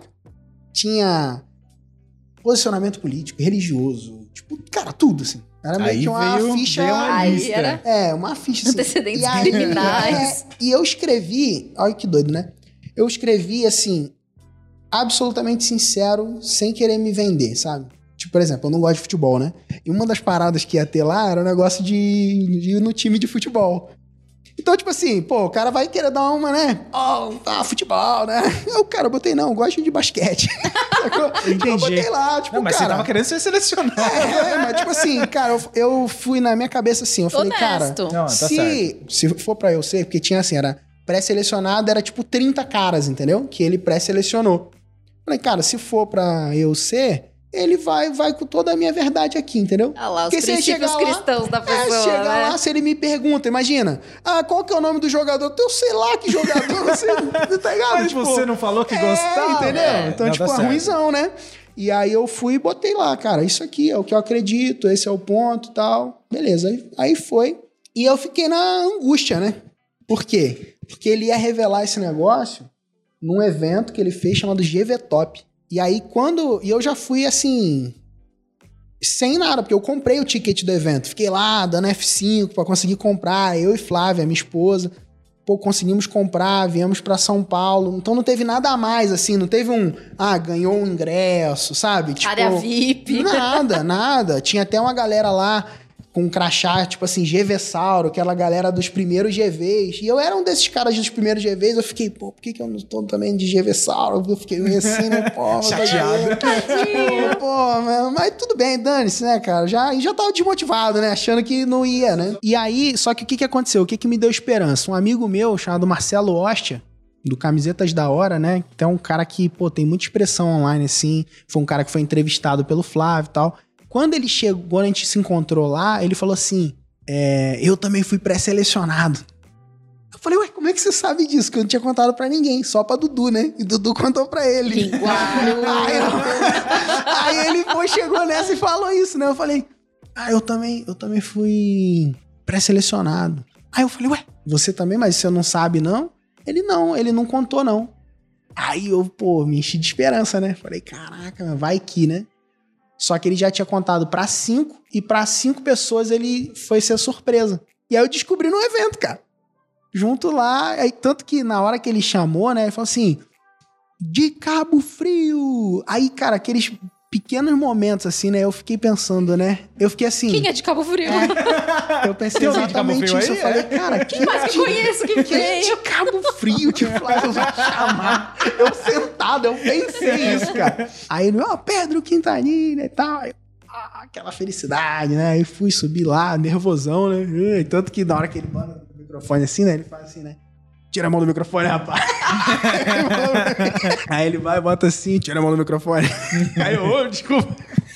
Tinha posicionamento político, religioso, tipo, cara, tudo, assim. Era meio que uma ficha... Aí era... uma ficha, assim. Antecedentes criminais. E eu escrevi... Olha que doido, né? Eu escrevi, assim, absolutamente sincero, sem querer me vender, sabe? Tipo, por exemplo, eu não gosto de futebol, né? E uma das paradas que ia ter lá era o negócio de ir no time de futebol. Então, tipo assim, pô, o cara vai querer dar uma, né? Futebol, né? Eu botei, não, eu gosto de basquete. Eu botei lá, tipo, não, mas cara... você tava querendo ser selecionado. Mas tipo assim, cara, eu fui na minha cabeça assim, eu falei, cara... Não, se for pra eu ser, porque tinha assim, era pré-selecionado, era tipo 30 caras, entendeu? Que ele pré-selecionou. Falei, cara, se for pra eu ser... ele vai com toda a minha verdade aqui, entendeu? Ah lá, os princípios cristãos da pessoa, chega né? lá, se ele me pergunta, imagina, qual que é o nome do jogador? Eu sei lá que jogador, você tá ligado? Mas tipo, você não falou que gostava. Entendeu? Então, não, tipo, tá ruimzão, né? E aí eu fui e botei lá, cara, isso aqui é o que eu acredito, esse é o ponto e tal. Beleza, aí foi. E eu fiquei na angústia, né? Por quê? Porque ele ia revelar esse negócio num evento que ele fez chamado GVTop. E aí E eu já fui assim, sem nada, porque eu comprei o ticket do evento. Fiquei lá dando F5 pra conseguir comprar, eu e Flávia, minha esposa. Pô, conseguimos comprar, viemos pra São Paulo. Então não teve nada a mais, assim, não teve ganhou um ingresso, sabe? Tipo, área VIP. Nada. Tinha até uma galera lá com um crachá, tipo assim, GVsauro, aquela galera dos primeiros GVs. E eu era um desses caras dos primeiros GVs, eu fiquei, pô, por que eu não tô também de GVsauro? Eu fiquei meio assim, né, pô. Chateado. Mas tudo bem, dane-se, né, cara? Já tava desmotivado, né, achando que não ia, né? E aí, só que o que aconteceu? O que me deu esperança? Um amigo meu, chamado Marcelo Ostia, do Camisetas da Hora, né? Então é um cara que, pô, tem muita expressão online, assim. Foi um cara que foi entrevistado pelo Flávio e tal. Quando ele chegou, quando a gente se encontrou lá, ele falou assim, eu também fui pré-selecionado. Eu falei, ué, como é que você sabe disso? Que eu não tinha contado pra ninguém, só pra Dudu, né? E Dudu contou pra ele. Aí ele chegou nessa e falou isso, né? Eu falei, eu também fui pré-selecionado. Aí eu falei, ué, você também? Mas você não sabe, não? Ele não contou, não. Aí eu, me enchi de esperança, né? Falei, caraca, vai que, né? Só que ele já tinha contado pra 5, e pra 5 pessoas ele foi ser surpresa. E aí eu descobri no evento, cara. Junto lá, aí, tanto que na hora que ele chamou, né, ele falou assim, de Cabo Frio. Aí, cara, aqueles pequenos momentos, assim, né, eu fiquei pensando, né, eu fiquei assim... Quem é de Cabo Frio? Eu pensei exatamente isso, eu falei, cara, quem mais que conheço que veio? De Cabo Frio, que Flávio vai chamar? Eu sentado, eu pensei isso, cara. Aí ele, Pedro Quintanilha e tal. Aquela felicidade, né? Aí fui subir lá, nervosão, né? Tanto que na hora que ele manda o microfone assim, né? Ele faz assim, né? Tira a mão do microfone, rapaz. Aí ele vai e bota assim, tira a mão do microfone. Aí eu, desculpa.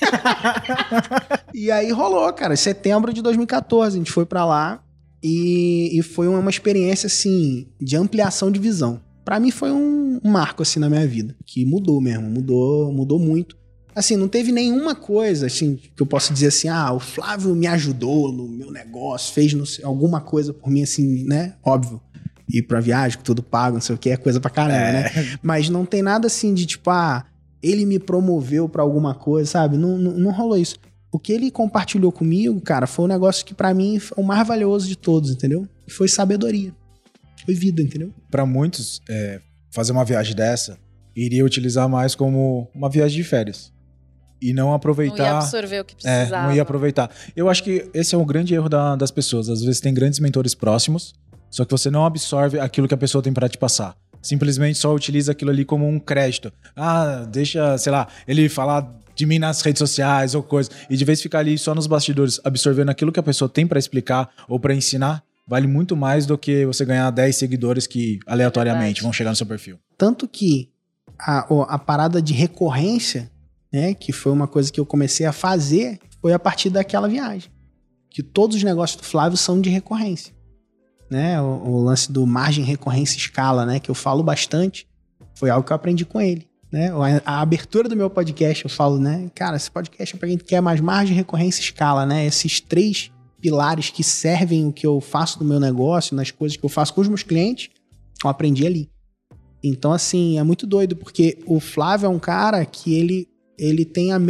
E aí rolou, cara. Em setembro de 2014, a gente foi pra lá e foi uma experiência, assim, de ampliação de visão. Pra mim foi um marco, assim, na minha vida. Que mudou mesmo, mudou muito. Assim, não teve nenhuma coisa, assim, que eu possa dizer assim, o Flávio me ajudou no meu negócio, fez alguma coisa por mim, assim, né? Óbvio. Ir pra viagem, tudo pago, não sei o que, é coisa pra caramba, né? Mas não tem nada assim de tipo, ele me promoveu pra alguma coisa, sabe? Não rolou isso. O que ele compartilhou comigo, cara, foi um negócio que pra mim foi o mais valioso de todos, entendeu? Foi sabedoria. Foi vida, entendeu? Pra muitos, fazer uma viagem dessa, iria utilizar mais como uma viagem de férias. E não aproveitar... Não ia absorver o que precisava. Não ia aproveitar. Eu acho que esse é um grande erro das pessoas. Às vezes tem grandes mentores próximos, só que você não absorve aquilo que a pessoa tem pra te passar. Simplesmente só utiliza aquilo ali como um crédito. Deixa, sei lá, ele falar de mim nas redes sociais ou coisa. E de vez ficar ali só nos bastidores, absorvendo aquilo que a pessoa tem pra explicar ou pra ensinar, vale muito mais do que você ganhar 10 seguidores que aleatoriamente vão chegar no seu perfil. Tanto que a parada de recorrência, né, que foi uma coisa que eu comecei a fazer, foi a partir daquela viagem. Que todos os negócios do Flávio são de recorrência. Né, o lance do margem, recorrência, escala, né, que eu falo bastante, foi algo que eu aprendi com ele, né, a abertura do meu podcast eu falo, né, cara, esse podcast é pra quem quer mais margem, recorrência, escala, né, esses 3 pilares que servem o que eu faço no meu negócio, nas coisas que eu faço com os meus clientes, eu aprendi ali. Então, assim, é muito doido, porque o Flávio é um cara que ele tem o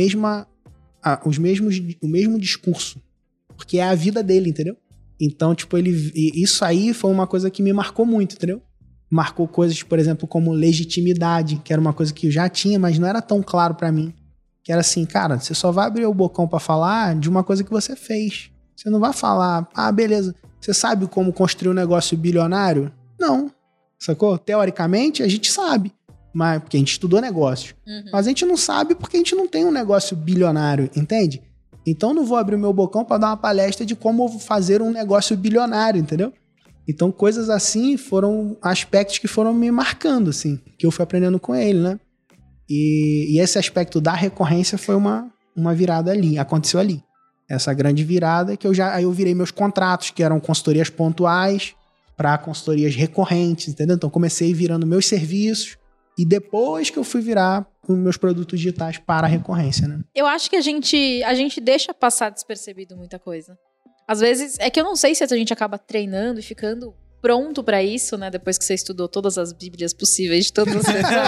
mesmo discurso, porque é a vida dele, entendeu? Então, tipo, isso aí foi uma coisa que me marcou muito, entendeu? Marcou coisas, por exemplo, como legitimidade, que era uma coisa que eu já tinha, mas não era tão claro pra mim. Que era assim, cara, você só vai abrir o bocão pra falar de uma coisa que você fez. Você não vai falar, beleza, você sabe como construir um negócio bilionário? Não, sacou? Teoricamente, a gente sabe, mas porque a gente estudou negócios. Mas a gente não sabe porque a gente não tem um negócio bilionário, entende? Então não vou abrir o meu bocão para dar uma palestra de como fazer um negócio bilionário, entendeu? Então coisas assim foram aspectos que foram me marcando, assim, que eu fui aprendendo com ele, né? E esse aspecto da recorrência foi uma virada ali, aconteceu ali. Essa grande virada que aí eu virei meus contratos, que eram consultorias pontuais para consultorias recorrentes, entendeu? Então comecei virando meus serviços e depois que eu fui virar os meus produtos digitais para a recorrência, né? Eu acho que a gente deixa passar despercebido muita coisa. Às vezes, é que eu não sei se a gente acaba treinando e ficando pronto pra isso, né? Depois que você estudou todas as bíblias possíveis de todas as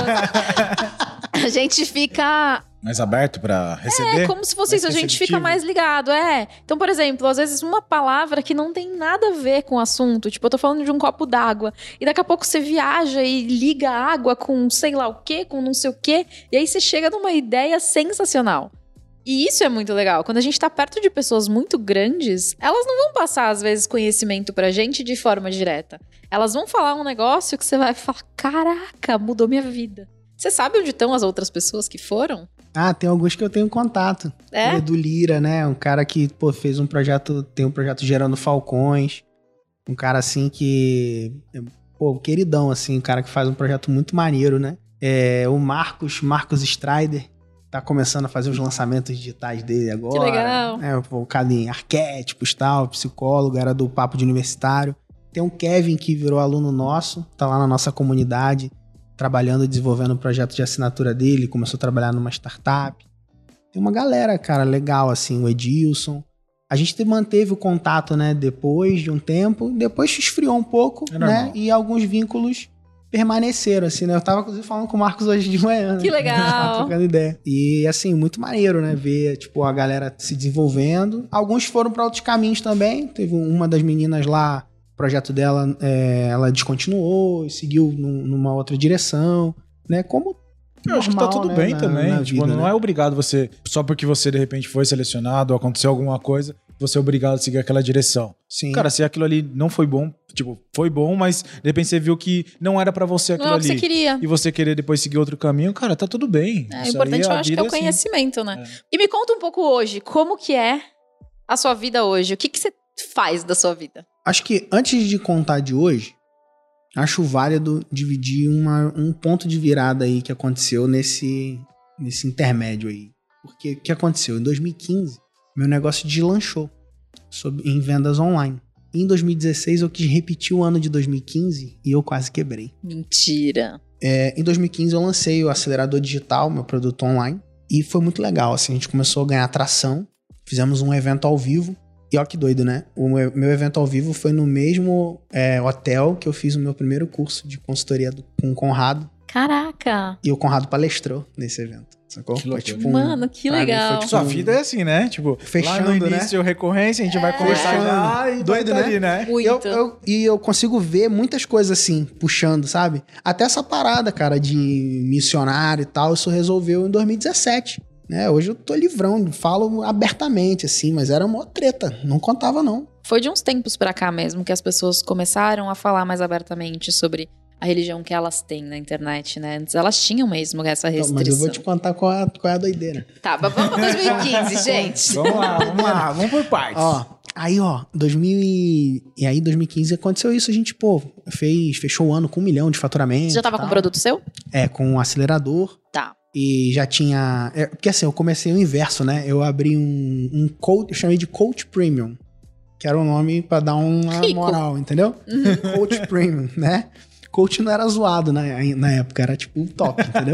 pessoas. A gente fica... Mais aberto pra receber? É, como se fosse isso, a gente fica mais ligado, Então, por exemplo, às vezes uma palavra que não tem nada a ver com o assunto, tipo, eu tô falando de um copo d'água, e daqui a pouco você viaja e liga a água com sei lá o quê, com não sei o quê, e aí você chega numa ideia sensacional. E isso é muito legal. Quando a gente tá perto de pessoas muito grandes, elas não vão passar, às vezes, conhecimento pra gente de forma direta. Elas vão falar um negócio que você vai falar, caraca, mudou minha vida. Você sabe onde estão as outras pessoas que foram? Ah, tem alguns que eu tenho contato. É? O Edu Lira, né? Um cara que, fez um projeto, tem um projeto Gerando Falcões. Um cara, assim, que... queridão, assim, um cara que faz um projeto muito maneiro, né? O Marcos Strider, tá começando a fazer os lançamentos digitais dele agora. Que legal. Focado em arquétipos e tal, psicólogo, era do Papo de Universitário. Tem um Kevin que virou aluno nosso, tá lá na nossa comunidade, trabalhando e desenvolvendo o projeto de assinatura dele, começou a trabalhar numa startup. Tem uma galera, cara, legal, assim, o Edilson. A gente manteve o contato, né, depois de um tempo, depois esfriou um pouco, né, e alguns vínculos permaneceram, assim, né? Eu tava, inclusive, falando com o Marcos hoje de manhã. Que legal! Trocando ideia. E, assim, muito maneiro, né? Ver, tipo, a galera se desenvolvendo. Alguns foram para outros caminhos também. Teve uma das meninas lá, o projeto dela, ela descontinuou e seguiu numa outra direção, né? Como eu acho que tá tudo bem também. Na tipo, vida, não né? é obrigado você, só porque você, de repente, foi selecionado ou aconteceu alguma coisa, você é obrigado a seguir aquela direção. Sim. Cara, se aquilo ali não foi bom, tipo, foi bom, mas de repente você viu que não era pra você aquilo Não é o que ali. você queria. E você querer depois seguir outro caminho, cara, tá tudo bem. O Isso importante, aí, eu acho que é o assim. conhecimento, né? E me conta um pouco hoje, como que é a sua vida hoje? O que você faz da sua vida? Acho que antes de contar de hoje, acho válido dividir um ponto de virada aí que aconteceu nesse intermédio aí. Porque o que aconteceu? Em 2015, meu negócio deslanchou em vendas online. Em 2016, eu quis repetir o ano de 2015 e eu quase quebrei. Mentira. Em 2015, eu lancei o Acelerador Digital, meu produto online, e foi muito legal, assim, a gente começou a ganhar tração, fizemos um evento ao vivo, e ó que doido, né? O meu evento ao vivo foi no mesmo hotel que eu fiz o meu primeiro curso de consultoria com o Conrado. Caraca! E o Conrado palestrou nesse evento. Sacou? Foi tipo Mano, que legal. Sua vida é assim, né? Tipo, fechando, lá no início, recorrência, a gente vai conversar já e doido, vai né? ali, né? Muito. Eu consigo ver muitas coisas assim, puxando, sabe? Até essa parada, cara, de missionário e tal, isso resolveu em 2017. Né? Hoje eu tô livrão, falo abertamente, assim, mas era uma treta, não contava não. Foi de uns tempos pra cá mesmo que as pessoas começaram a falar mais abertamente sobre a religião que elas têm na internet, né? Antes elas tinham mesmo essa restrição. Mas eu vou te contar qual é a doideira. Tá, mas vamos pra 2015, gente. Vamos lá, vamos por partes. Aí, 2015 aconteceu isso, a gente, fechou o ano com 1 milhão de faturamento. Você já tava com o produto seu? Com um acelerador. Tá. E já tinha... porque assim, eu comecei o inverso, né? Eu abri um coach, eu chamei de Coach Premium, que era o nome pra dar uma moral, entendeu? Coach Premium, né? Coach não era zoado na época, era tipo top, entendeu?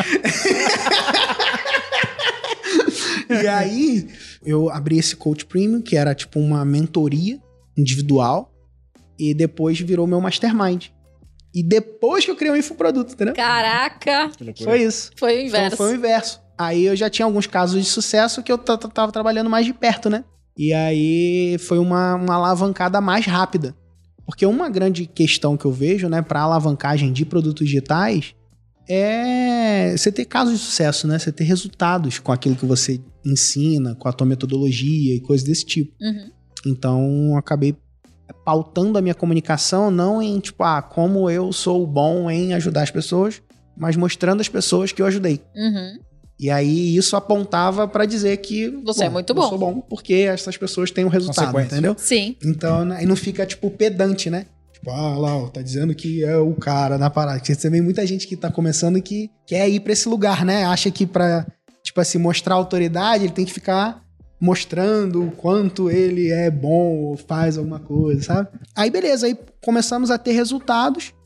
E aí, eu abri esse Coach Premium, que era tipo uma mentoria individual, e depois virou meu mastermind. E depois que eu criei um infoproduto, entendeu? Caraca! Foi isso. Foi o inverso. Então, foi o inverso. Aí eu já tinha alguns casos de sucesso que eu tava trabalhando mais de perto, né? E aí foi uma alavancada mais rápida. Porque uma grande questão que eu vejo, né, para alavancagem de produtos digitais é você ter casos de sucesso, né? Você ter resultados com aquilo que você ensina, com a tua metodologia e coisas desse tipo. Uhum. Então, eu acabei pautando a minha comunicação não em, tipo, como eu sou bom em ajudar as pessoas, mas mostrando às pessoas que eu ajudei. Uhum. E aí, isso apontava pra dizer que... Você é muito bom. Eu sou bom porque essas pessoas têm um resultado, entendeu? Sim. Então, aí não fica, tipo, pedante, né? Tipo, lá, tá dizendo que é o cara na parada. Porque também muita gente que tá começando que quer ir pra esse lugar, né? Acha que pra, tipo assim, mostrar autoridade, ele tem que ficar mostrando o quanto ele é bom ou faz alguma coisa, sabe? Aí, beleza. Aí começamos a ter resultados.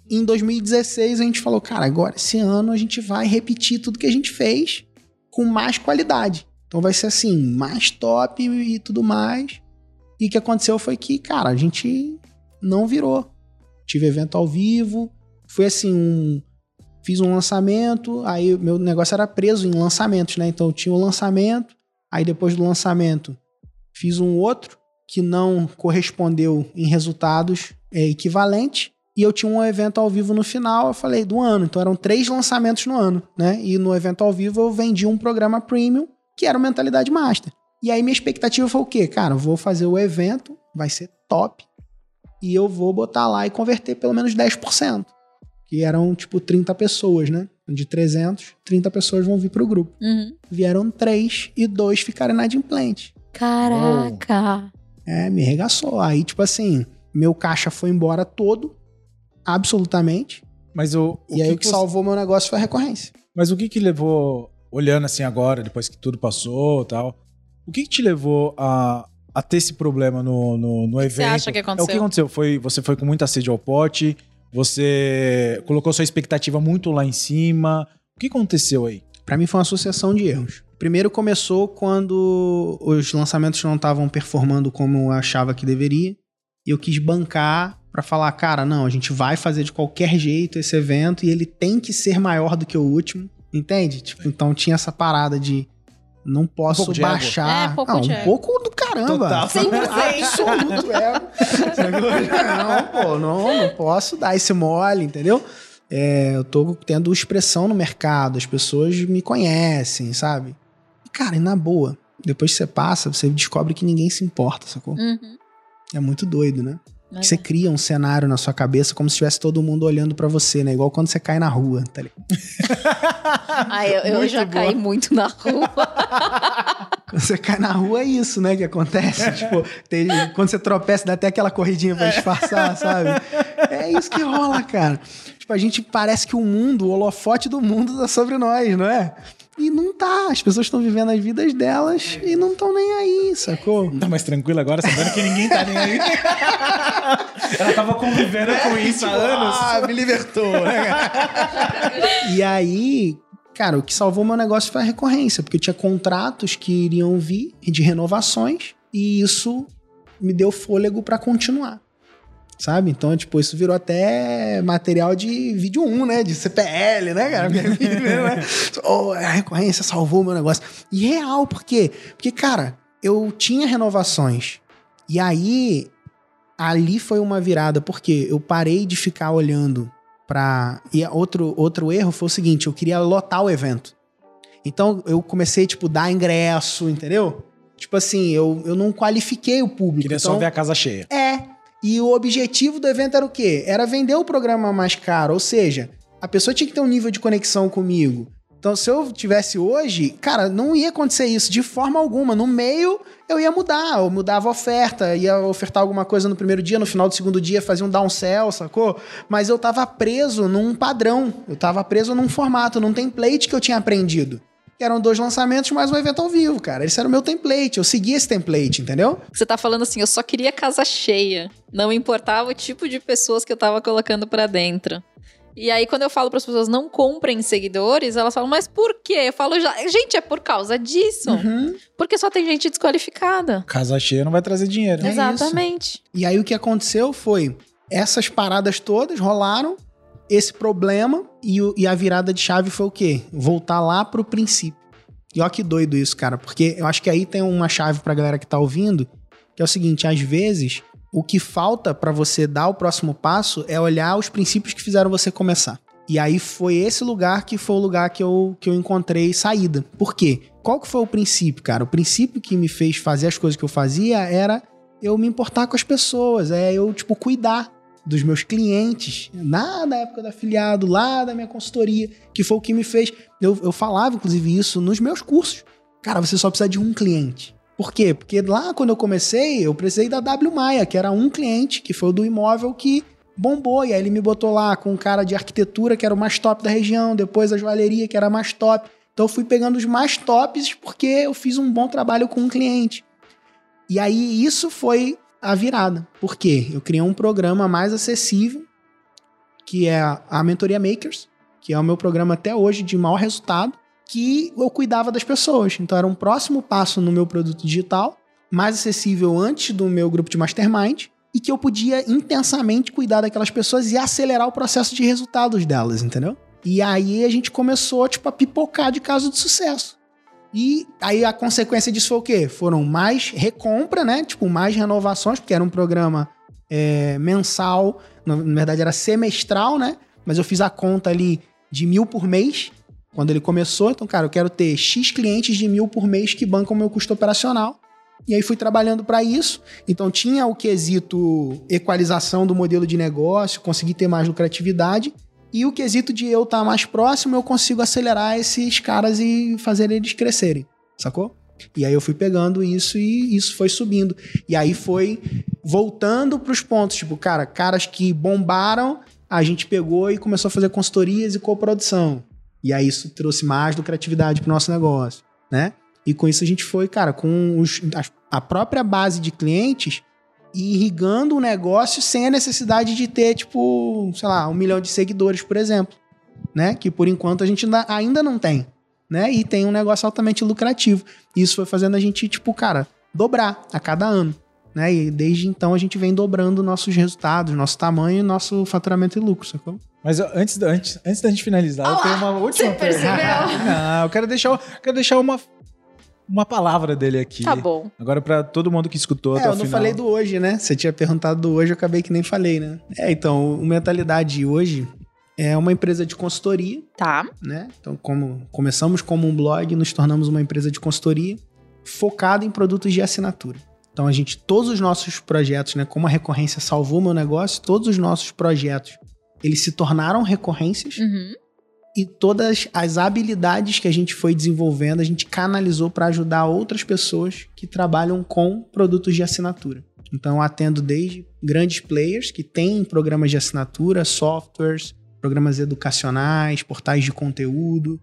em 2016 a gente falou, cara, agora esse ano a gente vai repetir tudo que a gente fez com mais qualidade. Então vai ser assim, mais top e tudo mais. E o que aconteceu foi que, cara, a gente não virou. Tive evento ao vivo, foi assim, fiz um lançamento, aí meu negócio era preso em lançamentos, né? Então eu tinha um lançamento, aí depois do lançamento fiz um outro que não correspondeu em resultados equivalentes, e eu tinha um evento ao vivo no final, eu falei, do ano. Então eram 3 lançamentos no ano, né? E no evento ao vivo eu vendi um programa premium, que era o Mentalidade Master. E aí minha expectativa foi o quê? Cara, eu vou fazer o evento, vai ser top, e eu vou botar lá e converter pelo menos 10%. Que eram, tipo, 30 pessoas, né? De 300, 30 pessoas vão vir pro grupo. Uhum. Vieram 3 e 2 ficaram inadimplentes. Caraca! Me arregaçou. Aí, tipo assim, meu caixa foi embora todo, absolutamente. Mas o que salvou meu negócio foi a recorrência. Mas o que levou, olhando assim agora, depois que tudo passou e tal, o que te levou a ter esse problema no evento? Você acha que aconteceu? O que aconteceu? Você foi com muita sede ao pote, você colocou sua expectativa muito lá em cima. O que aconteceu aí? Pra mim foi uma sucessão de erros. Primeiro começou quando os lançamentos não estavam performando como eu achava que deveria. E eu quis bancar pra falar, cara, não, a gente vai fazer de qualquer jeito esse evento e ele tem que ser maior do que o último. Entende? Tipo, então tinha essa parada de não posso baixar. Um pouco do caramba. Total. 100%. Absoluto ego. Não posso dar esse mole, entendeu? Eu tô tendo expressão no mercado, as pessoas me conhecem, sabe? E, cara, e na boa, depois que você passa, você descobre que ninguém se importa, sacou? Uhum. É muito doido, né? Você cria um cenário na sua cabeça como se tivesse todo mundo olhando pra você, né? Igual quando você cai na rua, tá ligado? Eu já caí muito na rua. Quando você cai na rua é isso, né? Que acontece. Tipo, quando você tropeça, dá até aquela corridinha pra disfarçar, sabe? É isso que rola, cara. Tipo, a gente parece que o holofote do mundo tá sobre nós, não é? E não tá. As pessoas estão vivendo as vidas delas e não estão nem aí, sacou? Tá mais tranquilo agora, sabendo que ninguém tá nem aí. Ela tava convivendo com isso há anos. Me libertou, né? E aí, cara, o que salvou meu negócio foi a recorrência, porque eu tinha contratos que iriam vir de renovações e isso me deu fôlego pra continuar. Sabe? Então, tipo, isso virou até material de vídeo 1, né? De CPL, né, cara? A recorrência salvou o meu negócio. E real, por quê? Porque, cara, eu tinha renovações. E aí, ali foi uma virada, porque eu parei de ficar olhando pra... E outro erro foi o seguinte, eu queria lotar o evento. Então, eu comecei, tipo, dar ingresso, entendeu? Tipo assim, eu não qualifiquei o público. Queria só ver a casa cheia. E o objetivo do evento era o quê? Era vender o programa mais caro, ou seja, a pessoa tinha que ter um nível de conexão comigo. Então, se eu tivesse hoje, cara, não ia acontecer isso de forma alguma. No meio, eu ia mudar, eu mudava a oferta, ia ofertar alguma coisa no primeiro dia, no final do segundo dia fazia um downsell, sacou? Mas eu tava preso num padrão, eu tava preso num formato, num template que eu tinha aprendido. Eram 2 lançamentos mais um evento ao vivo, cara. Esse era o meu template, eu segui esse template, entendeu? Você tá falando assim, eu só queria casa cheia. Não importava o tipo de pessoas que eu tava colocando pra dentro. E aí, quando eu falo pras pessoas não comprem seguidores, elas falam, mas por quê? Eu falo, gente, é por causa disso. Uhum. Porque só tem gente desqualificada. Casa cheia não vai trazer dinheiro. É Exatamente. Isso. E aí, o que aconteceu foi, essas paradas todas rolaram, esse problema e a virada de chave foi o quê? Voltar lá pro princípio. E ó que doido isso, cara, porque eu acho que aí tem uma chave pra galera que tá ouvindo, que é o seguinte, às vezes, o que falta pra você dar o próximo passo é olhar os princípios que fizeram você começar. E aí foi esse lugar que foi o lugar que eu encontrei saída. Por quê? Qual que foi o princípio, cara? O princípio que me fez fazer as coisas que eu fazia era eu me importar com as pessoas, eu, tipo, cuidar dos meus clientes, lá da época do afiliado, lá da minha consultoria, que foi o que me fez... Eu falava, inclusive, isso nos meus cursos. Cara, você só precisa de um cliente. Por quê? Porque lá, quando eu comecei, eu precisei da W Maia, que era um cliente, que foi o do imóvel que bombou. E aí ele me botou lá com um cara de arquitetura, que era o mais top da região, depois a joalheria, que era a mais top. Então eu fui pegando os mais tops, porque eu fiz um bom trabalho com um cliente. E aí isso foi a virada. Por quê? Eu criei um programa mais acessível, que é a Mentoria Makers, que é o meu programa até hoje de maior resultado, que eu cuidava das pessoas. Então era um próximo passo no meu produto digital, mais acessível antes do meu grupo de mastermind, e que eu podia intensamente cuidar daquelas pessoas e acelerar o processo de resultados delas, entendeu? E aí a gente começou, a pipocar de caso de sucesso. E aí a consequência disso foi o quê? Foram mais recompra, né? Mais renovações, porque era um programa mensal, na verdade era semestral, né? Mas eu fiz a conta ali de 1.000 por mês, quando ele começou. Então, cara, eu quero ter X clientes de 1.000 por mês que bancam o meu custo operacional. E aí fui trabalhando para isso. Então tinha o quesito equalização do modelo de negócio, consegui ter mais lucratividade. E o quesito de eu estar mais próximo, eu consigo acelerar esses caras e fazer eles crescerem, sacou? E aí eu fui pegando isso e isso foi subindo. E aí foi voltando pros pontos, caras que bombaram, a gente pegou e começou a fazer consultorias e coprodução. E aí isso trouxe mais lucratividade pro nosso negócio, né? E com isso a gente foi, com a própria base de clientes irrigando o negócio sem a necessidade de ter, 1 milhão de seguidores, por exemplo, né? Que por enquanto a gente ainda não tem, né? E tem um negócio altamente lucrativo. Isso foi fazendo a gente, dobrar a cada ano, né? E desde então a gente vem dobrando nossos resultados, nosso tamanho, nosso faturamento e lucro, sacou? Mas antes da gente finalizar, eu tenho uma última pergunta. Não, eu quero deixar uma palavra dele aqui. Tá bom. Agora pra todo mundo que escutou até o final. Eu não falei do hoje, né? Você tinha perguntado do hoje, eu acabei que nem falei, né? Então, o Mentalidade hoje é uma empresa de consultoria. Tá. Né? Então, começamos como um blog, nos tornamos uma empresa de consultoria focada em produtos de assinatura. Então, todos os nossos projetos, né? Como a recorrência salvou meu negócio, todos os nossos projetos, eles se tornaram recorrências. Uhum. E todas as habilidades que a gente foi desenvolvendo, a gente canalizou para ajudar outras pessoas que trabalham com produtos de assinatura. Então, eu atendo desde grandes players que têm programas de assinatura, softwares, programas educacionais, portais de conteúdo,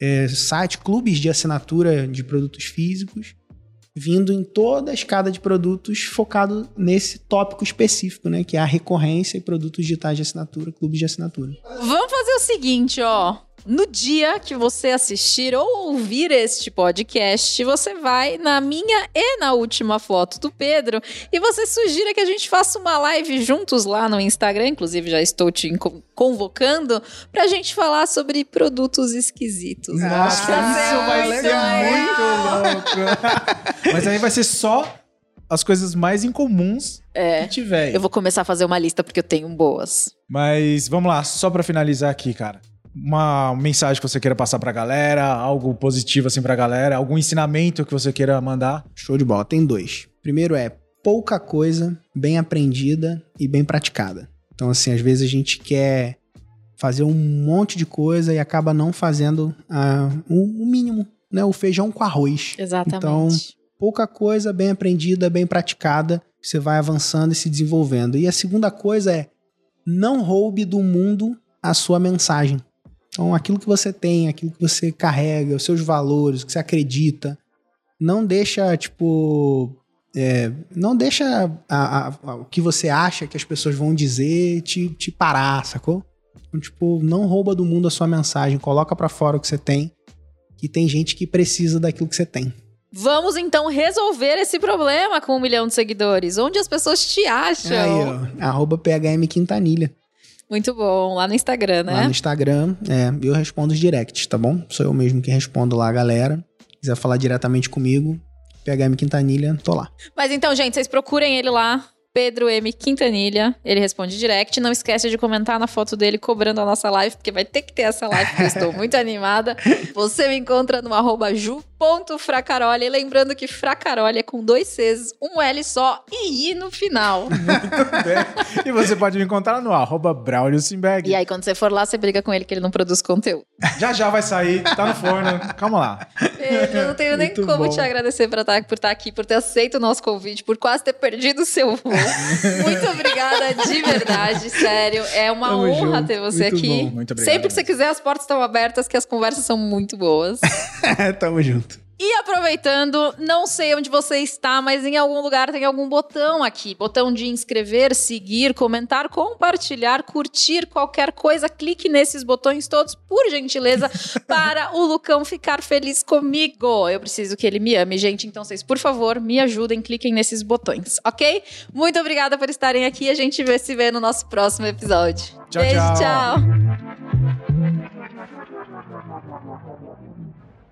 clubes de assinatura de produtos físicos, vindo em toda a escada de produtos focado nesse tópico específico, né? Que é a recorrência e produtos digitais de assinatura, clubes de assinatura. Vamos fazer o seguinte, ó. No dia que você assistir ou ouvir este podcast, você vai na minha e na última foto do Pedro e você sugira que a gente faça uma live juntos lá no Instagram. Inclusive, já estou te convocando pra gente falar sobre produtos esquisitos. Nossa, isso vai ser muito louco. Mas aí vai ser só as coisas mais incomuns que tiver. Eu vou começar a fazer uma lista porque eu tenho boas. Mas vamos lá, só pra finalizar aqui, cara. Uma mensagem que você queira passar pra galera, algo positivo assim pra galera, algum ensinamento que você queira mandar? Show de bola, tem 2. Primeiro pouca coisa, bem aprendida e bem praticada. Então, assim, às vezes a gente quer fazer um monte de coisa e acaba não fazendo o mínimo, né? O feijão com arroz. Exatamente. Então, pouca coisa, bem aprendida, bem praticada, você vai avançando e se desenvolvendo. E a segunda coisa não roube do mundo a sua mensagem. Então, aquilo que você tem, aquilo que você carrega, os seus valores, o que você acredita, não deixa, não deixa o que você acha que as pessoas vão dizer te parar, sacou? Então, não rouba do mundo a sua mensagem, coloca pra fora o que você tem, que tem gente que precisa daquilo que você tem. Vamos, então, resolver esse problema com 1 milhão de seguidores. Onde as pessoas te acham? Aí, @PHMQuintanilha. Muito bom, lá no Instagram, né? Lá no Instagram, eu respondo os directs, tá bom? Sou eu mesmo que respondo lá a galera. Quiser falar diretamente comigo, PHM Quintanilha, tô lá. Mas então, gente, vocês procurem ele lá, Pedro M. Quintanilha, ele responde direct. Não esquece de comentar na foto dele cobrando a nossa live, porque vai ter que ter essa live, porque eu estou muito animada. Você me encontra no @ju.fracaroli. Lembrando que Fracaroli é com 2 Cs, um L só e I no final. Muito bem. E você pode me encontrar no @BraulioSimberg. E aí, quando você for lá, você briga com ele que ele não produz conteúdo. Já vai sair, tá no forno. Calma lá. Pedro, eu não tenho nem Muito como bom. te agradecer por estar aqui, por ter aceito o nosso convite, por quase ter perdido o seu voo. Muito obrigada, de verdade, sério. É uma Tamo honra junto. ter você Muito aqui. bom. Muito obrigado. Sempre que você quiser, as portas estão abertas, que as conversas são muito boas. Tamo junto. E aproveitando, não sei onde você está, mas em algum lugar tem algum botão aqui. Botão de inscrever, seguir, comentar, compartilhar, curtir, qualquer coisa. Clique nesses botões todos, por gentileza, para o Lucão ficar feliz comigo. Eu preciso que ele me ame, gente. Então vocês, por favor, me ajudem, cliquem nesses botões, ok? Muito obrigada por estarem aqui. A gente se vê no nosso próximo episódio. Tchau, Beijo, tchau. tchau.